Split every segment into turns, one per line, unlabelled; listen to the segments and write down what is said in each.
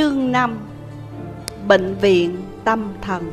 Chương 5: Bệnh viện tâm thần.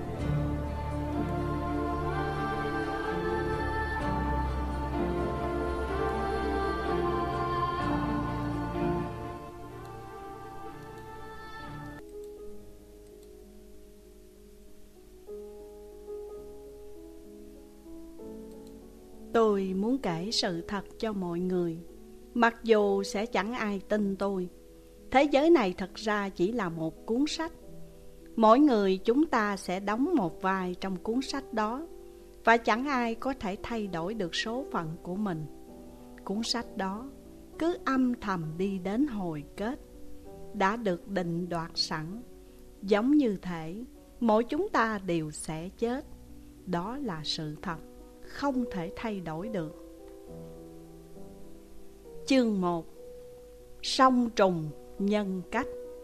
Tôi muốn kể sự thật cho mọi người, mặc dù sẽ chẳng ai tin tôi. Thế giới này thật ra chỉ là một cuốn sách. Mỗi người chúng ta sẽ đóng một vai trong cuốn sách đó, và chẳng ai có thể thay đổi được số phận của mình. Cuốn sách đó cứ âm thầm đi đến hồi kết, đã được định đoạt sẵn. Giống như thể mỗi chúng ta đều sẽ chết. Đó là sự thật, không thể thay đổi được. Chương 1: Song trùng nhân cách.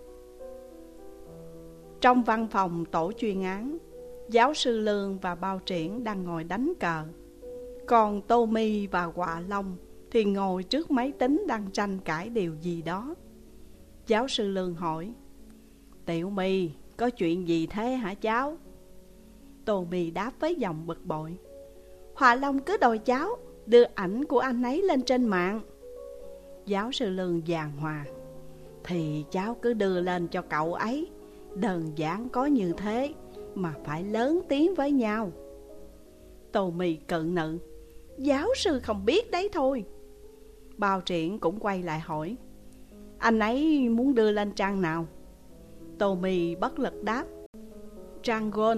Trong văn phòng tổ chuyên án, giáo sư Lương và Bao Triển đang ngồi đánh cờ. Còn Tommy và Họa Long thì ngồi trước máy tính đang tranh cãi điều gì đó. Giáo sư Lương hỏi: "Tiểu My, có chuyện gì thế hả cháu?" Tommy đáp với giọng bực bội: "Họa Long cứ đòi cháu đưa ảnh của anh ấy lên trên mạng." Giáo sư Lương giàn hòa: "Thì cháu cứ đưa lên cho cậu ấy. Đơn giản có như thế mà phải lớn tiếng với nhau." Tommy cự nữ: "Giáo sư không biết đấy thôi." Bao Triển cũng quay lại hỏi: "Anh ấy muốn đưa lên trang nào?" Tommy bất lực đáp: "Trang Gold."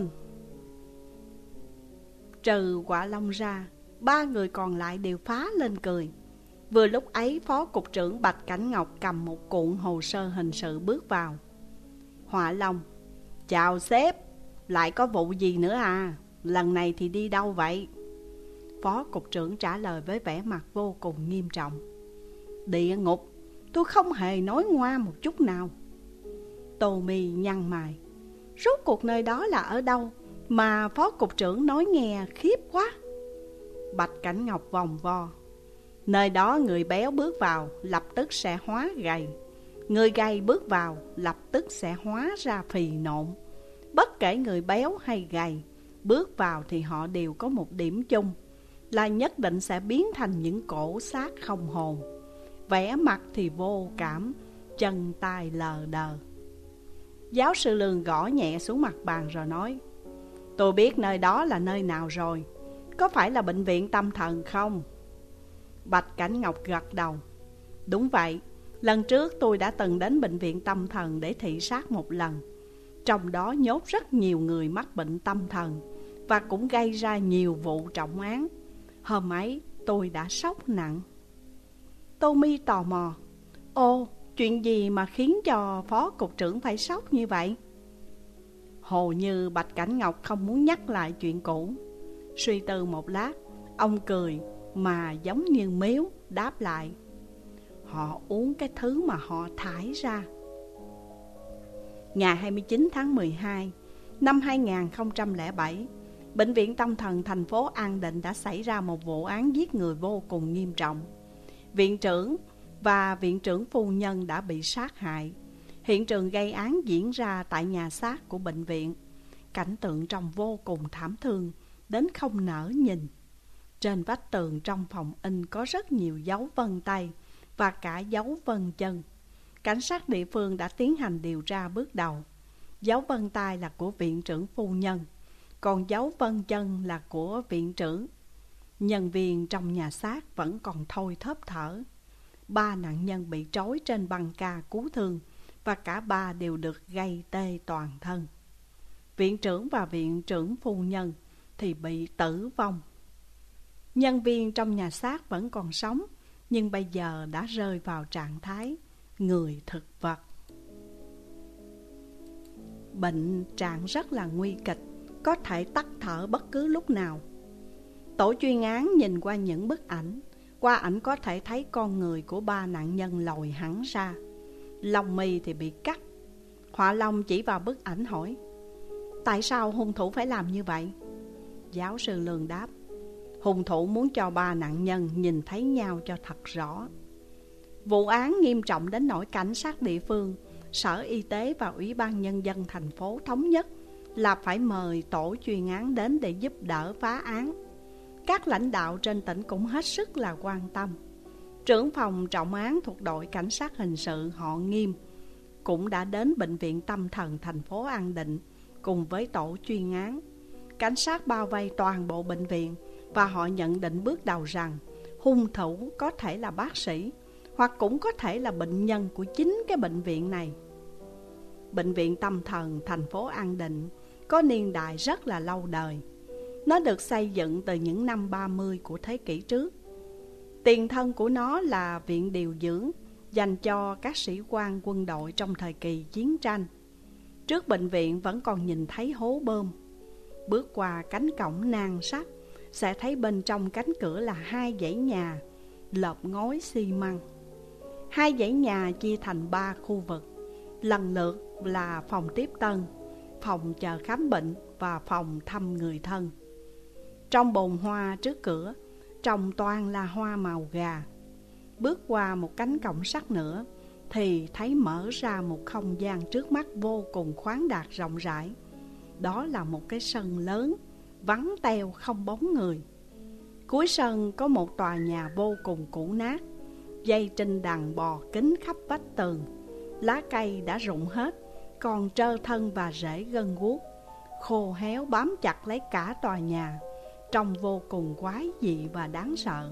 Trừ Họa Long ra, ba người còn lại đều phá lên cười. Vừa lúc ấy, Phó Cục trưởng Bạch Cảnh Ngọc cầm một cuộn hồ sơ hình sự bước vào. Họa Long: "Chào sếp, lại có vụ gì nữa à? Lần này thì đi đâu vậy?" Phó Cục trưởng trả lời với vẻ mặt vô cùng nghiêm trọng: "Địa ngục, tôi không hề nói ngoa một chút nào." Tommy nhăn mày: "Rốt cuộc nơi đó là ở đâu mà Phó Cục trưởng nói nghe khiếp quá." Bạch Cảnh Ngọc vòng vo: "Nơi đó người béo bước vào lập tức sẽ hóa gầy, người gầy bước vào lập tức sẽ hóa ra phì nộn. Bất kể người béo hay gầy bước vào thì họ đều có một điểm chung, là nhất định sẽ biến thành những cổ xác không hồn. Vẻ mặt thì vô cảm, chân tay lờ đờ." Giáo sư Lương gõ nhẹ xuống mặt bàn rồi nói: "Tôi biết nơi đó là nơi nào rồi. Có phải là bệnh viện tâm thần không?" Bạch Cảnh Ngọc gật đầu: "Đúng vậy, lần trước tôi đã từng đến bệnh viện tâm thần để thị sát một lần. Trong đó nhốt rất nhiều người mắc bệnh tâm thần, và cũng gây ra nhiều vụ trọng án. Hôm ấy tôi đã sốc nặng." Tommy tò mò: "Ồ, chuyện gì mà khiến cho Phó Cục trưởng phải sốc như vậy?" Hồ như Bạch Cảnh Ngọc không muốn nhắc lại chuyện cũ. Suy tư một lát, ông cười mà giống như mếu đáp lại: "Họ uống cái thứ mà họ thải ra." Ngày 29 tháng 12 năm 2007, Bệnh viện Tâm thần thành phố An Định đã xảy ra một vụ án giết người vô cùng nghiêm trọng. Viện trưởng và viện trưởng phu nhân đã bị sát hại. Hiện trường gây án diễn ra tại nhà xác của bệnh viện. Cảnh tượng trông vô cùng thảm thương đến không nỡ nhìn. Trên vách tường trong phòng in có rất nhiều dấu vân tay và cả dấu vân chân. Cảnh sát địa phương đã tiến hành điều tra bước đầu. Dấu vân tay là của viện trưởng phu nhân, còn dấu vân chân là của viện trưởng. Nhân viên trong nhà xác vẫn còn thôi thóp thở. 3 nạn nhân bị trói trên băng ca cứu thương, và cả ba đều được gây tê toàn thân. Viện trưởng và viện trưởng phu nhân thì bị tử vong. Nhân viên trong nhà xác vẫn còn sống, nhưng bây giờ đã rơi vào trạng thái người thực vật. Bệnh trạng rất là nguy kịch, có thể tắt thở bất cứ lúc nào. Tổ chuyên án nhìn qua những bức ảnh. Qua ảnh có thể thấy con người của 3 nạn nhân lồi hẳn ra. Lông mi thì bị cắt. Họa Long chỉ vào bức ảnh hỏi: "Tại sao hung thủ phải làm như vậy?" Giáo sư Lương đáp: "Hung thủ muốn cho 3 nạn nhân nhìn thấy nhau cho thật rõ." Vụ án nghiêm trọng đến nỗi cảnh sát địa phương Sở Y tế và Ủy ban Nhân dân thành phố thống nhất là phải mời tổ chuyên án đến để giúp đỡ phá án. Các lãnh đạo trên tỉnh cũng hết sức là quan tâm. Trưởng phòng trọng án thuộc đội cảnh sát hình sự họ Nghiêm cũng đã đến bệnh viện tâm thần thành phố An Định cùng với tổ chuyên án. Cảnh sát bao vây toàn bộ bệnh viện và họ nhận định bước đầu rằng hung thủ có thể là bác sĩ hoặc cũng có thể là bệnh nhân của chính cái bệnh viện này. Bệnh viện tâm thần thành phố An Định có niên đại rất là lâu đời. Nó được xây dựng từ những năm 30 của thế kỷ trước. Tiền thân của nó là viện điều dưỡng dành cho các sĩ quan quân đội trong thời kỳ chiến tranh. Trước bệnh viện vẫn còn nhìn thấy hố bơm. Bước qua cánh cổng nang sắt sẽ thấy bên trong cánh cửa là 2 dãy nhà lợp ngói xi măng. 2 dãy nhà chia thành 3 khu vực, lần lượt là phòng tiếp tân, phòng chờ khám bệnh và phòng thăm người thân. Trong bồn hoa trước cửa trồng toàn là hoa màu gà. Bước qua một cánh cổng sắt nữa thì thấy mở ra một không gian trước mắt vô cùng khoáng đạt rộng rãi. Đó là một cái sân lớn, vắng teo không bóng người. Cuối sân có một tòa nhà vô cùng cũ nát, dây trinh đằng bò kín khắp vách tường. Lá cây đã rụng hết, còn trơ thân và rễ gân guốc, khô héo bám chặt lấy cả tòa nhà, trông vô cùng quái dị và đáng sợ.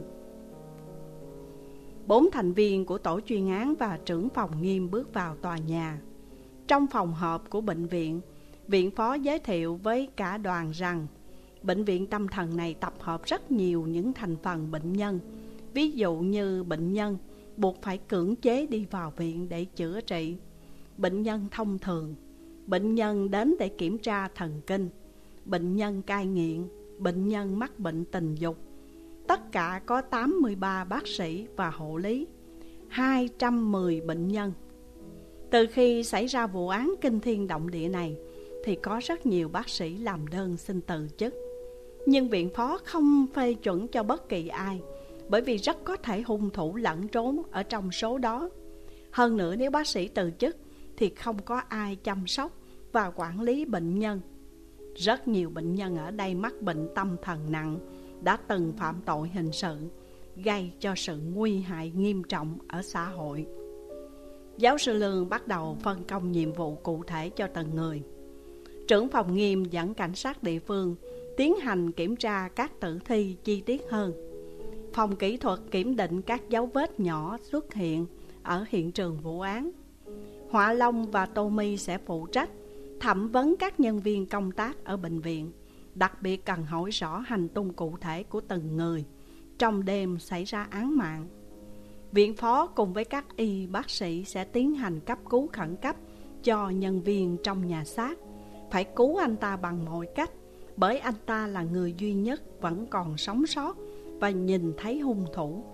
4 thành viên của tổ chuyên án và trưởng phòng Nghiêm bước vào tòa nhà. Trong phòng họp của bệnh viện, viện phó giới thiệu với cả đoàn rằng bệnh viện tâm thần này tập hợp rất nhiều những thành phần bệnh nhân. Ví dụ như bệnh nhân buộc phải cưỡng chế đi vào viện để chữa trị, bệnh nhân thông thường, bệnh nhân đến để kiểm tra thần kinh, bệnh nhân cai nghiện, bệnh nhân mắc bệnh tình dục. Tất cả có 83 bác sĩ và hộ lý, 210 bệnh nhân. Từ khi xảy ra vụ án kinh thiên động địa này thì có rất nhiều bác sĩ làm đơn xin từ chức. Nhưng viện phó không phê chuẩn cho bất kỳ ai, bởi vì rất có thể hung thủ lẫn trốn ở trong số đó. Hơn nữa, nếu bác sĩ từ chức thì không có ai chăm sóc và quản lý bệnh nhân. Rất nhiều bệnh nhân ở đây mắc bệnh tâm thần nặng, đã từng phạm tội hình sự, gây cho sự nguy hại nghiêm trọng ở xã hội. Giáo sư Lương bắt đầu phân công nhiệm vụ cụ thể cho từng người. Trưởng phòng Nghiêm dẫn cảnh sát địa phương tiến hành kiểm tra các tử thi chi tiết hơn. Phòng kỹ thuật kiểm định các dấu vết nhỏ xuất hiện ở hiện trường vụ án. Họa Long và Tô My sẽ phụ trách thẩm vấn các nhân viên công tác ở bệnh viện, đặc biệt cần hỏi rõ hành tung cụ thể của từng người trong đêm xảy ra án mạng. Viện phó cùng với các y bác sĩ sẽ tiến hành cấp cứu khẩn cấp cho nhân viên trong nhà xác. Phải cứu anh ta bằng mọi cách, bởi anh ta là người duy nhất vẫn còn sống sót và nhìn thấy hung thủ.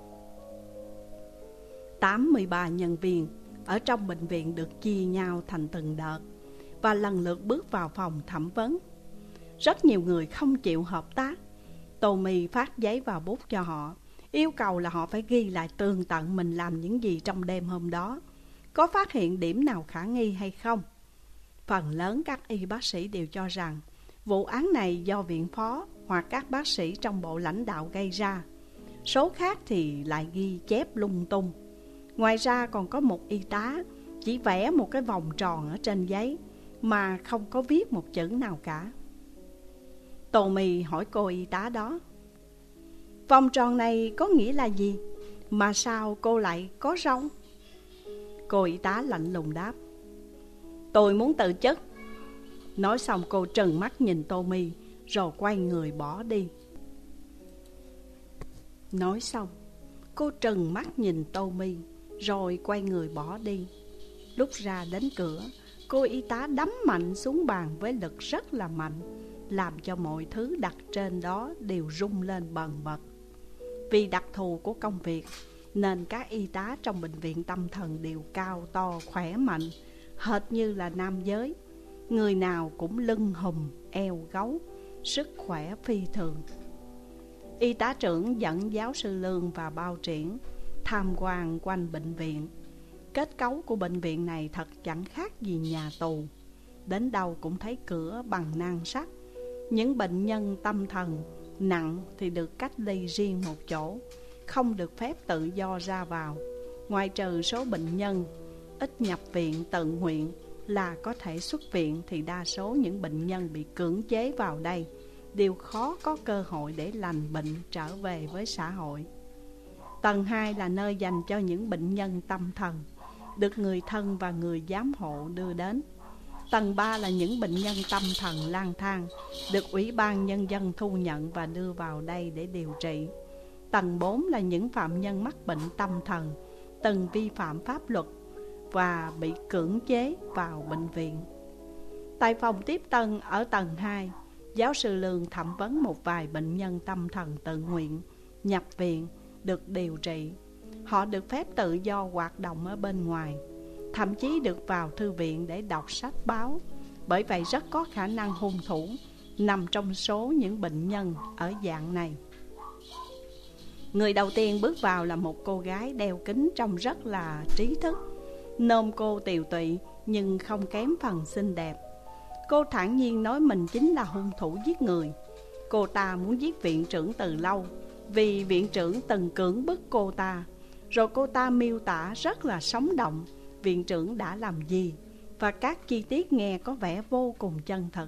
83 nhân viên ở trong bệnh viện được chia nhau thành từng đợt và lần lượt bước vào phòng thẩm vấn. Rất nhiều người không chịu hợp tác. Tô My phát giấy và bút cho họ, yêu cầu là họ phải ghi lại tường tận mình làm những gì trong đêm hôm đó, có phát hiện điểm nào khả nghi hay không. Phần lớn các y bác sĩ đều cho rằng vụ án này do viện phó hoặc các bác sĩ trong bộ lãnh đạo gây ra. Số khác thì lại ghi chép lung tung. Ngoài ra còn có một y tá chỉ vẽ một cái vòng tròn ở trên giấy mà không có viết một chữ nào cả. Tô My hỏi cô y tá đó: "Vòng tròn này có nghĩa là gì? Mà sao cô lại có râu?" Cô y tá lạnh lùng đáp: "Tôi muốn từ chức." Nói xong cô trừng mắt nhìn Tô My rồi quay người bỏ đi. Lúc ra đến cửa, cô y tá đấm mạnh xuống bàn với lực rất là mạnh, làm cho mọi thứ đặt trên đó đều rung lên bần bật. Vì đặc thù của công việc nên các y tá trong bệnh viện tâm thần đều cao to khỏe mạnh, hệt như là nam giới. Người nào cũng lưng hùm eo gấu, sức khỏe phi thường. Y tá trưởng dẫn giáo sư Lương và Bao Triển tham quan quanh bệnh viện. Kết cấu của bệnh viện này thật chẳng khác gì nhà tù. Đến đâu cũng thấy cửa bằng nang sắt. Những bệnh nhân tâm thần nặng thì được cách ly riêng một chỗ, không được phép tự do ra vào. Ngoài trừ số bệnh nhân ít nhập viện tự nguyện là có thể xuất viện, thì đa số những bệnh nhân bị cưỡng chế vào đây đều khó có cơ hội để lành bệnh trở về với xã hội. Tầng 2 là nơi dành cho những bệnh nhân tâm thần, được người thân và người giám hộ đưa đến. Tầng 3 là những bệnh nhân tâm thần lang thang, được Ủy ban Nhân dân thu nhận và đưa vào đây để điều trị. Tầng 4 là những phạm nhân mắc bệnh tâm thần, từng vi phạm pháp luật và bị cưỡng chế vào bệnh viện. Tại phòng tiếp tân ở tầng 2, giáo sư Lương thẩm vấn một vài bệnh nhân tâm thần tự nguyện nhập viện được điều trị. Họ được phép tự do hoạt động ở bên ngoài, thậm chí được vào thư viện để đọc sách báo. Bởi vậy rất có khả năng hung thủ nằm trong số những bệnh nhân ở dạng này. Người đầu tiên bước vào là một cô gái đeo kính, trông rất là trí thức. Nôm cô tiều tụy nhưng không kém phần xinh đẹp. Cô thản nhiên nói mình chính là hung thủ giết người. Cô ta muốn giết viện trưởng từ lâu, vì viện trưởng từng cưỡng bức cô ta. Rồi cô ta miêu tả rất là sống động viện trưởng đã làm gì, và các chi tiết nghe có vẻ vô cùng chân thật.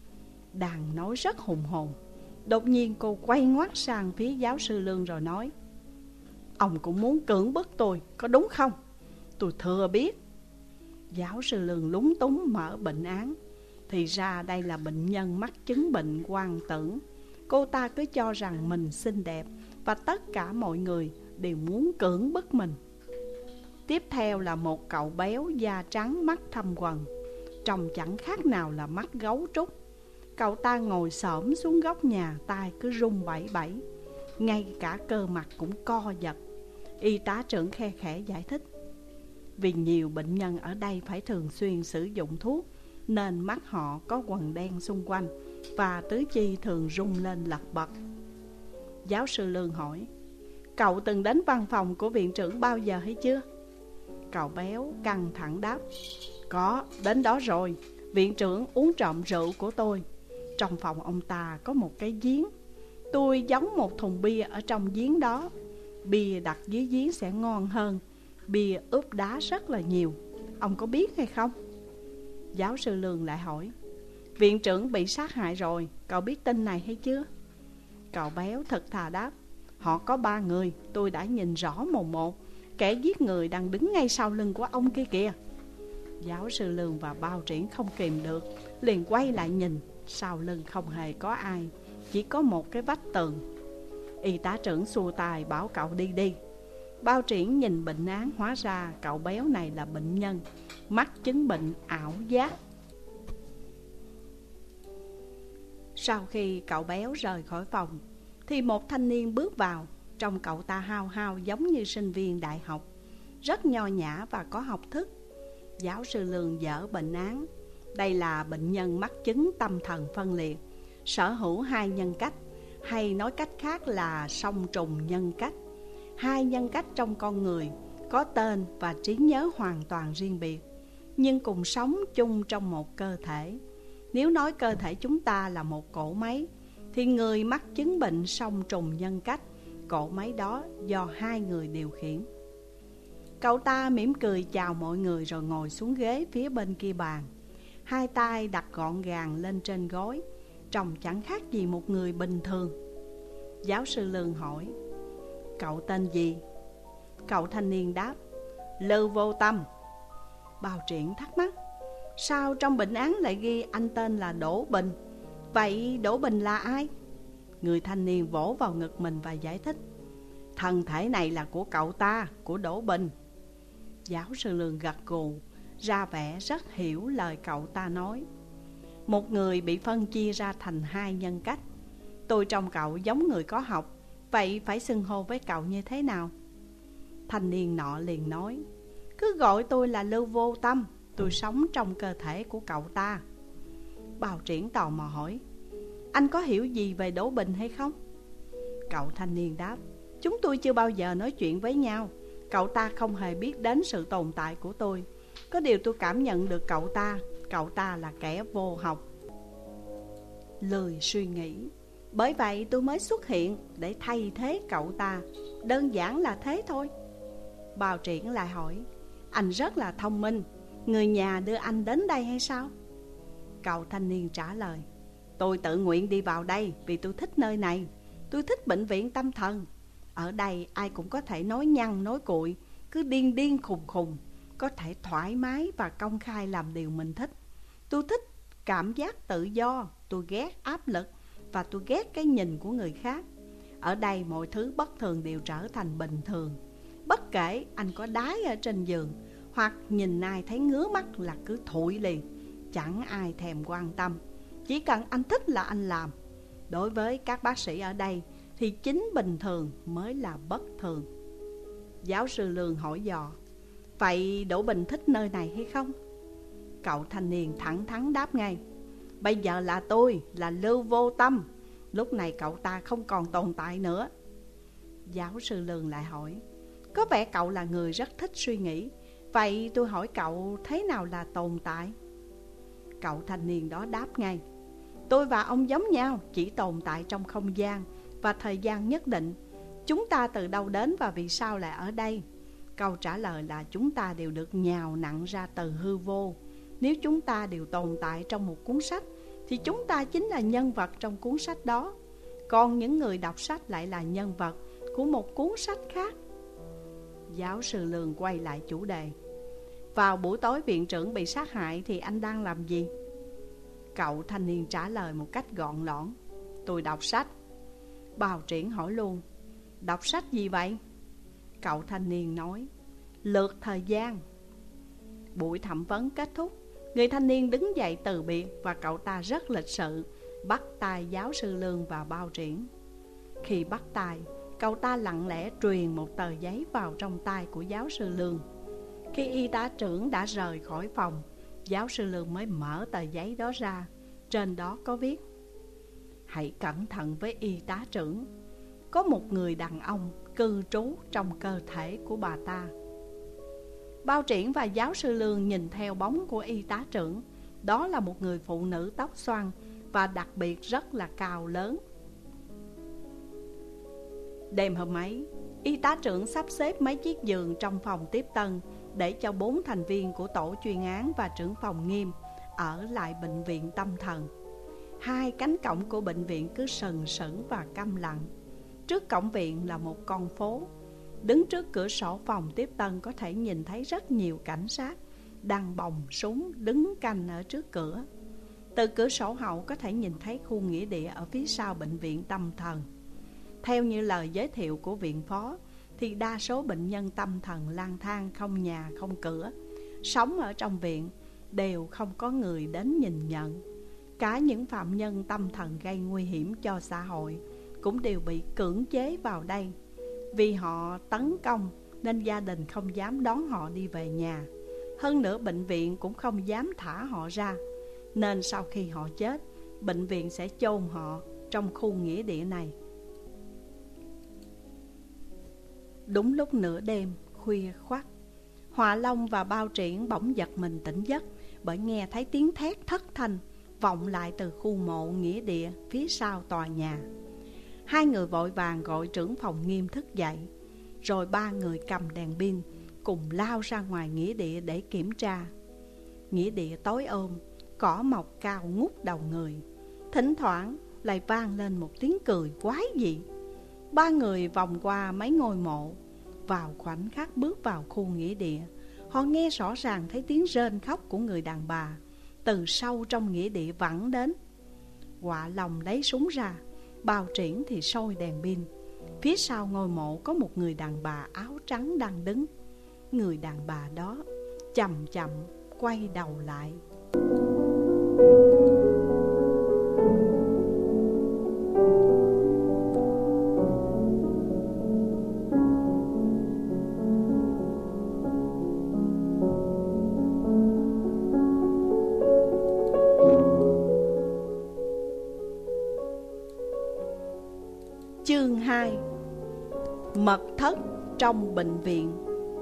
Đang nói rất hùng hồn, đột nhiên cô quay ngoắt sang phía giáo sư Lương rồi nói: "Ông cũng muốn cưỡng bức tôi, có đúng không? Tôi thừa biết." Giáo sư Lương lúng túng mở bệnh án. Thì ra đây là bệnh nhân mắc chứng bệnh hoang tưởng. Cô ta cứ cho rằng mình xinh đẹp và tất cả mọi người đều muốn cưỡng bức mình. Tiếp theo là một cậu béo da trắng mắt thâm quầng, trông chẳng khác nào là mắt gấu trúc. Cậu ta ngồi xổm xuống góc nhà, tay cứ run bẩy bẩy, ngay cả cơ mặt cũng co giật. Y tá trưởng khe khẽ giải thích: "Vì nhiều bệnh nhân ở đây phải thường xuyên sử dụng thuốc, nên mắt họ có quầng đen xung quanh và tứ chi thường rung lên lật bật." Giáo sư Lương hỏi: "Cậu từng đến văn phòng của viện trưởng bao giờ hay chưa?" Cậu béo căng thẳng đáp: "Có, đến đó rồi. Viện trưởng uống trộm rượu của tôi. Trong phòng ông ta có một cái giếng. Tôi giấu một thùng bia ở trong giếng đó. Bia đặt dưới giếng sẽ ngon hơn. Bia ướp đá rất là nhiều. Ông có biết hay không?" Giáo sư Lương lại hỏi: "Viện trưởng bị sát hại rồi, cậu biết tin này hay chưa?" Cậu béo thật thà đáp: "Họ có 3 người, tôi đã nhìn rõ mồn một. Kẻ giết người đang đứng ngay sau lưng của ông kia kìa." Giáo sư Lương và Bao Triển không kìm được, liền quay lại nhìn. Sau lưng không hề có ai, chỉ có một cái vách tường. Y tá trưởng xua tay bảo cậu đi đi. Bao Triển nhìn bệnh án, hóa ra cậu béo này là bệnh nhân mắc chứng bệnh ảo giác. Sau khi cậu béo rời khỏi phòng, thì một thanh niên bước vào. Trông cậu ta hao hao giống như sinh viên đại học, rất nho nhã và có học thức. Giáo sư Lương dở bệnh án. Đây là bệnh nhân mắc chứng tâm thần phân liệt, sở hữu 2 nhân cách, hay nói cách khác là song trùng nhân cách. 2 nhân cách trong con người, có tên và trí nhớ hoàn toàn riêng biệt, nhưng cùng sống chung trong một cơ thể. Nếu nói cơ thể chúng ta là một cỗ máy, thì người mắc chứng bệnh song trùng nhân cách, cỗ máy đó do 2 người điều khiển. Cậu ta mỉm cười chào mọi người rồi ngồi xuống ghế phía bên kia bàn, 2 tay đặt gọn gàng lên trên gối, trông chẳng khác gì một người bình thường. Giáo sư Lương hỏi: "Cậu tên gì?" Cậu thanh niên đáp: "Lưu Vô Tâm." Bao Triển thắc mắc: "Sao trong bệnh án lại ghi anh tên là Đỗ Bình? Vậy Đỗ Bình là ai?" Người thanh niên vỗ vào ngực mình và giải thích: "Thân thể này là của cậu ta, của Đỗ Bình." Giáo sư Lương gật gù, ra vẻ rất hiểu lời cậu ta nói. "Một người bị phân chia ra thành 2 nhân cách. Tôi trông cậu giống người có học, vậy phải xưng hô với cậu như thế nào?" Thanh niên nọ liền nói: "Cứ gọi tôi là Lưu Vô Tâm, tôi sống trong cơ thể của cậu ta." Bao Triển tò mò hỏi: "Anh có hiểu gì về Đỗ Bình hay không?" Cậu thanh niên đáp: "Chúng tôi chưa bao giờ nói chuyện với nhau. Cậu ta không hề biết đến sự tồn tại của tôi. Có điều tôi cảm nhận được cậu ta là kẻ vô học, lười suy nghĩ. Bởi vậy tôi mới xuất hiện để thay thế cậu ta. Đơn giản là thế thôi. Bào Triển lại hỏi, anh rất là thông minh, người nhà đưa anh đến đây hay sao? Cậu thanh niên trả lời, tôi tự nguyện đi vào đây vì tôi thích nơi này. Tôi thích bệnh viện tâm thần. Ở đây ai cũng có thể nói nhăng nói cuội, cứ điên điên khùng khùng, có thể thoải mái và công khai làm điều mình thích. Tôi thích cảm giác tự do, tôi ghét áp lực và tôi ghét cái nhìn của người khác. Ở đây mọi thứ bất thường đều trở thành bình thường. Bất kể anh có đái ở trên giường hoặc nhìn ai thấy ngứa mắt là cứ thụi liền, chẳng ai thèm quan tâm. Chỉ cần anh thích là anh làm. Đối với các bác sĩ ở đây thì chính bình thường mới là bất thường. Giáo sư Lương hỏi dò, vậy Đỗ Bình thích nơi này hay không? Cậu thanh niên thẳng thắn đáp ngay, bây giờ là tôi, là Lưu Vô Tâm. Lúc này cậu ta không còn tồn tại nữa. Giáo sư Lương lại hỏi, có vẻ cậu là người rất thích suy nghĩ. Vậy tôi hỏi cậu, thế nào là tồn tại? Cậu thanh niên đó đáp ngay, tôi và ông giống nhau, chỉ tồn tại trong không gian và thời gian nhất định. Chúng ta từ đâu đến và vì sao lại ở đây? Câu trả lời là chúng ta đều được nhào nặn ra từ hư vô. Nếu chúng ta đều tồn tại trong một cuốn sách thì chúng ta chính là nhân vật trong cuốn sách đó. Còn những người đọc sách lại là nhân vật của một cuốn sách khác. Giáo sư Lương quay lại chủ đề, vào buổi tối viện trưởng bị sát hại thì anh đang làm gì? Cậu thanh niên trả lời một cách gọn lõn, tôi đọc sách. Bào Triển hỏi luôn, đọc sách gì vậy? Cậu thanh niên nói, Lượt Thời Gian. Buổi thẩm vấn kết thúc, người thanh niên đứng dậy từ biệt và cậu ta rất lịch sự bắt tay giáo sư Lương và Bào Triển. Khi bắt tay, cậu ta lặng lẽ truyền một tờ giấy vào trong tay của giáo sư Lương. Khi y tá trưởng đã rời khỏi phòng, giáo sư Lương mới mở tờ giấy đó ra. Trên đó có viết, hãy cẩn thận với y tá trưởng. Có một người đàn ông cư trú trong cơ thể của bà ta. Bào Triển và giáo sư Lương nhìn theo bóng của y tá trưởng. Đó là một người phụ nữ tóc xoăn và đặc biệt rất là cao lớn. Đêm hôm ấy, y tá trưởng sắp xếp mấy chiếc giường trong phòng tiếp tân để cho 4 thành viên của tổ chuyên án và trưởng phòng nghiêm ở lại bệnh viện tâm thần. 2 cánh cổng của bệnh viện cứ sừng sững và câm lặng. Trước cổng viện là một con phố. Đứng trước cửa sổ phòng tiếp tân có thể nhìn thấy rất nhiều cảnh sát đang bồng súng đứng canh ở trước cửa. Từ cửa sổ hậu có thể nhìn thấy khu nghĩa địa ở phía sau bệnh viện tâm thần. Theo như lời giới thiệu của viện phó thì đa số bệnh nhân tâm thần lang thang không nhà không cửa, sống ở trong viện đều không có người đến nhìn nhận. Cả những phạm nhân tâm thần gây nguy hiểm cho xã hội cũng đều bị cưỡng chế vào đây. Vì họ tấn công nên gia đình không dám đón họ đi về nhà. Hơn nữa bệnh viện cũng không dám thả họ ra. Nên sau khi họ chết, bệnh viện sẽ chôn họ trong khu nghĩa địa này. Đúng lúc nửa đêm, khuya khoắt, Họa Long và Bào Triển bỗng giật mình tỉnh giấc bởi nghe thấy tiếng thét thất thanh vọng lại từ khu mộ nghĩa địa phía sau tòa nhà. 2 người vội vàng gọi trưởng phòng nghiêm thức dậy, rồi 3 người cầm đèn pin cùng lao ra ngoài nghĩa địa để kiểm tra. Nghĩa địa tối ôm, cỏ mọc cao ngút đầu người. Thỉnh thoảng lại vang lên một tiếng cười quái dị. 3 người vòng qua mấy ngôi mộ. Vào khoảnh khắc bước vào khu nghĩa địa, họ nghe rõ ràng thấy tiếng rên khóc của người đàn bà từ sâu trong nghĩa địa vẳng đến. Họa Long lấy súng ra, Bào Triển thì soi đèn pin. Phía sau ngôi mộ có một người đàn bà áo trắng đang đứng. Người đàn bà đó chậm chậm quay đầu lại. Chương 2. Mật thất trong bệnh viện.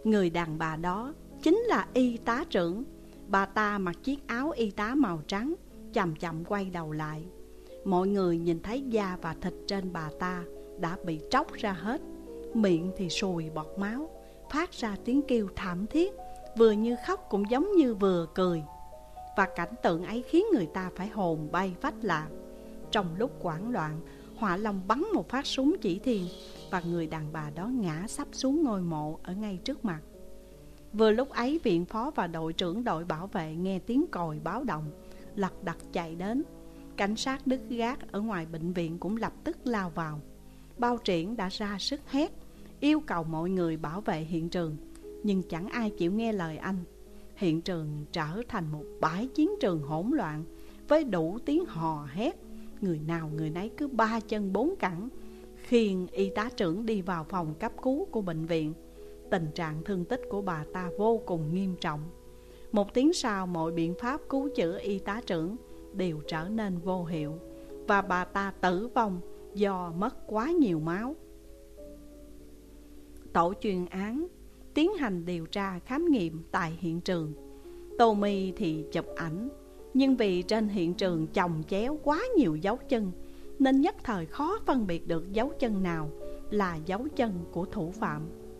Người đàn bà đó chính là y tá trưởng. Bà ta mặc chiếc áo y tá màu trắng, chậm chậm quay đầu lại. Mọi người nhìn thấy da và thịt trên bà ta đã bị tróc ra hết, miệng thì sùi bọt máu, phát ra tiếng kêu thảm thiết, vừa như khóc cũng giống như vừa cười. Và cảnh tượng ấy khiến người ta phải hồn bay phách lạc. Trong lúc hoảng loạn, Họa Long bắn một phát súng chỉ thiên, và người đàn bà đó ngã sắp xuống ngôi mộ ở ngay trước mặt. Vừa lúc ấy, viện phó và đội trưởng đội bảo vệ nghe tiếng còi báo động, lật đật chạy đến. Cảnh sát đứng gác ở ngoài bệnh viện cũng lập tức lao vào. Bao Triển đã ra sức hét, yêu cầu mọi người bảo vệ hiện trường, nhưng chẳng ai chịu nghe lời anh. Hiện trường trở thành một bãi chiến trường hỗn loạn, với đủ tiếng hò hét, người nào người nấy cứ ba chân bốn cẳng, khiêng y tá trưởng đi vào phòng cấp cứu của bệnh viện. Tình trạng thương tích của bà ta vô cùng nghiêm trọng. Một tiếng sau, mọi biện pháp cứu chữa y tá trưởng đều trở nên vô hiệu, và bà ta tử vong do mất quá nhiều máu. Tổ chuyên án tiến hành điều tra khám nghiệm tại hiện trường. Tommy thì chụp ảnh, nhưng vì trên hiện trường chồng chéo quá nhiều dấu chân, nên nhất thời khó phân biệt được dấu chân nào là dấu chân của thủ phạm.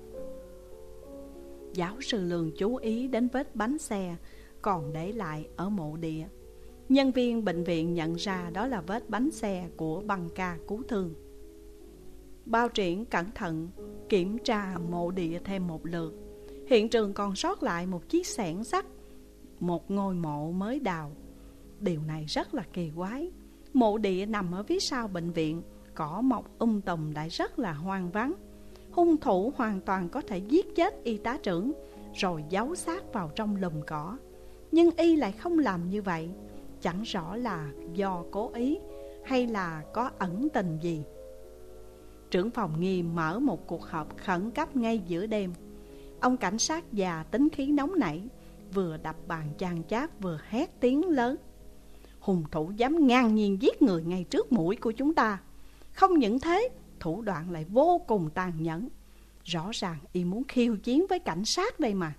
Giáo sư Lương chú ý đến vết bánh xe còn để lại ở mộ địa. Nhân viên bệnh viện nhận ra đó là vết bánh xe của băng ca cứu thương. Bao Triển cẩn thận kiểm tra mộ địa thêm một lượt. Hiện trường còn sót lại một chiếc xẻng sắt, một ngôi mộ mới đào. Điều này rất là kỳ quái. Mộ địa nằm ở phía sau bệnh viện, cỏ mọc tùm lại rất là hoang vắng. Hung thủ hoàn toàn có thể giết chết y tá trưởng rồi giấu xác vào trong lùm cỏ, nhưng y lại không làm như vậy. Chẳng rõ là do cố ý hay là có ẩn tình gì. Trưởng phòng Nghiêm mở một cuộc họp khẩn cấp ngay giữa đêm. Ông cảnh sát già tính khí nóng nảy, vừa đập bàn chan chát vừa hét tiếng lớn: hung thủ dám ngang nhiên giết người ngay trước mũi của chúng ta. Không những thế, thủ đoạn lại vô cùng tàn nhẫn. Rõ ràng y muốn khiêu chiến với cảnh sát đây mà.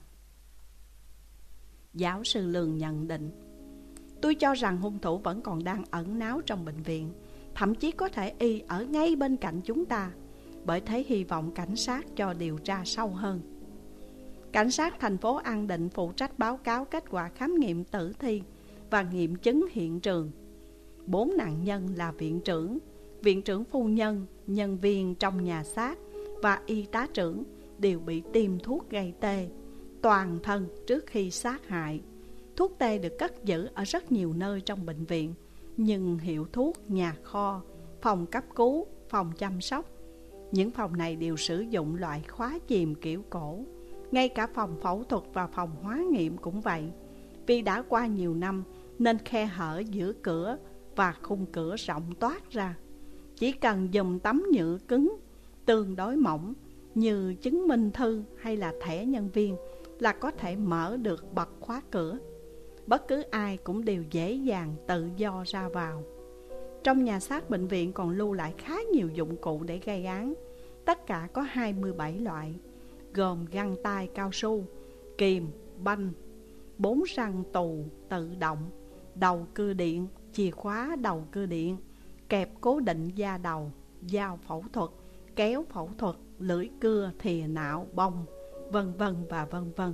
Giáo sư Lương nhận định: tôi cho rằng hung thủ vẫn còn đang ẩn náu trong bệnh viện, thậm chí có thể y ở ngay bên cạnh chúng ta. Bởi thế hy vọng cảnh sát cho điều tra sâu hơn. Cảnh sát thành phố An Định phụ trách báo cáo kết quả khám nghiệm tử thi và nghiệm chứng hiện trường. 4 nạn nhân là viện trưởng phu nhân, nhân viên trong nhà xác và y tá trưởng đều bị tiêm thuốc gây tê toàn thân trước khi sát hại. Thuốc tê được cất giữ ở rất nhiều nơi trong bệnh viện, nhưng hiệu thuốc, nhà kho, phòng cấp cứu, phòng chăm sóc, những phòng này đều sử dụng loại khóa chìm kiểu cổ. Ngay cả phòng phẫu thuật và phòng hóa nghiệm cũng vậy. Vì đã qua nhiều năm nên khe hở giữa cửa và khung cửa rộng toát ra. Chỉ cần dùng tấm nhựa cứng tương đối mỏng như chứng minh thư hay là thẻ nhân viên là có thể mở được bật khóa cửa. Bất cứ ai cũng đều dễ dàng tự do ra vào. Trong nhà xác bệnh viện còn lưu lại khá nhiều dụng cụ để gây án. Tất cả có 27 loại, gồm găng tay cao su, kìm, banh, 4 răng tù tự động, đầu cưa điện, chìa khóa đầu cưa điện, kẹp cố định da đầu, dao phẫu thuật, kéo phẫu thuật, lưỡi cưa, thìa nạo, bông, vân vân và vân vân.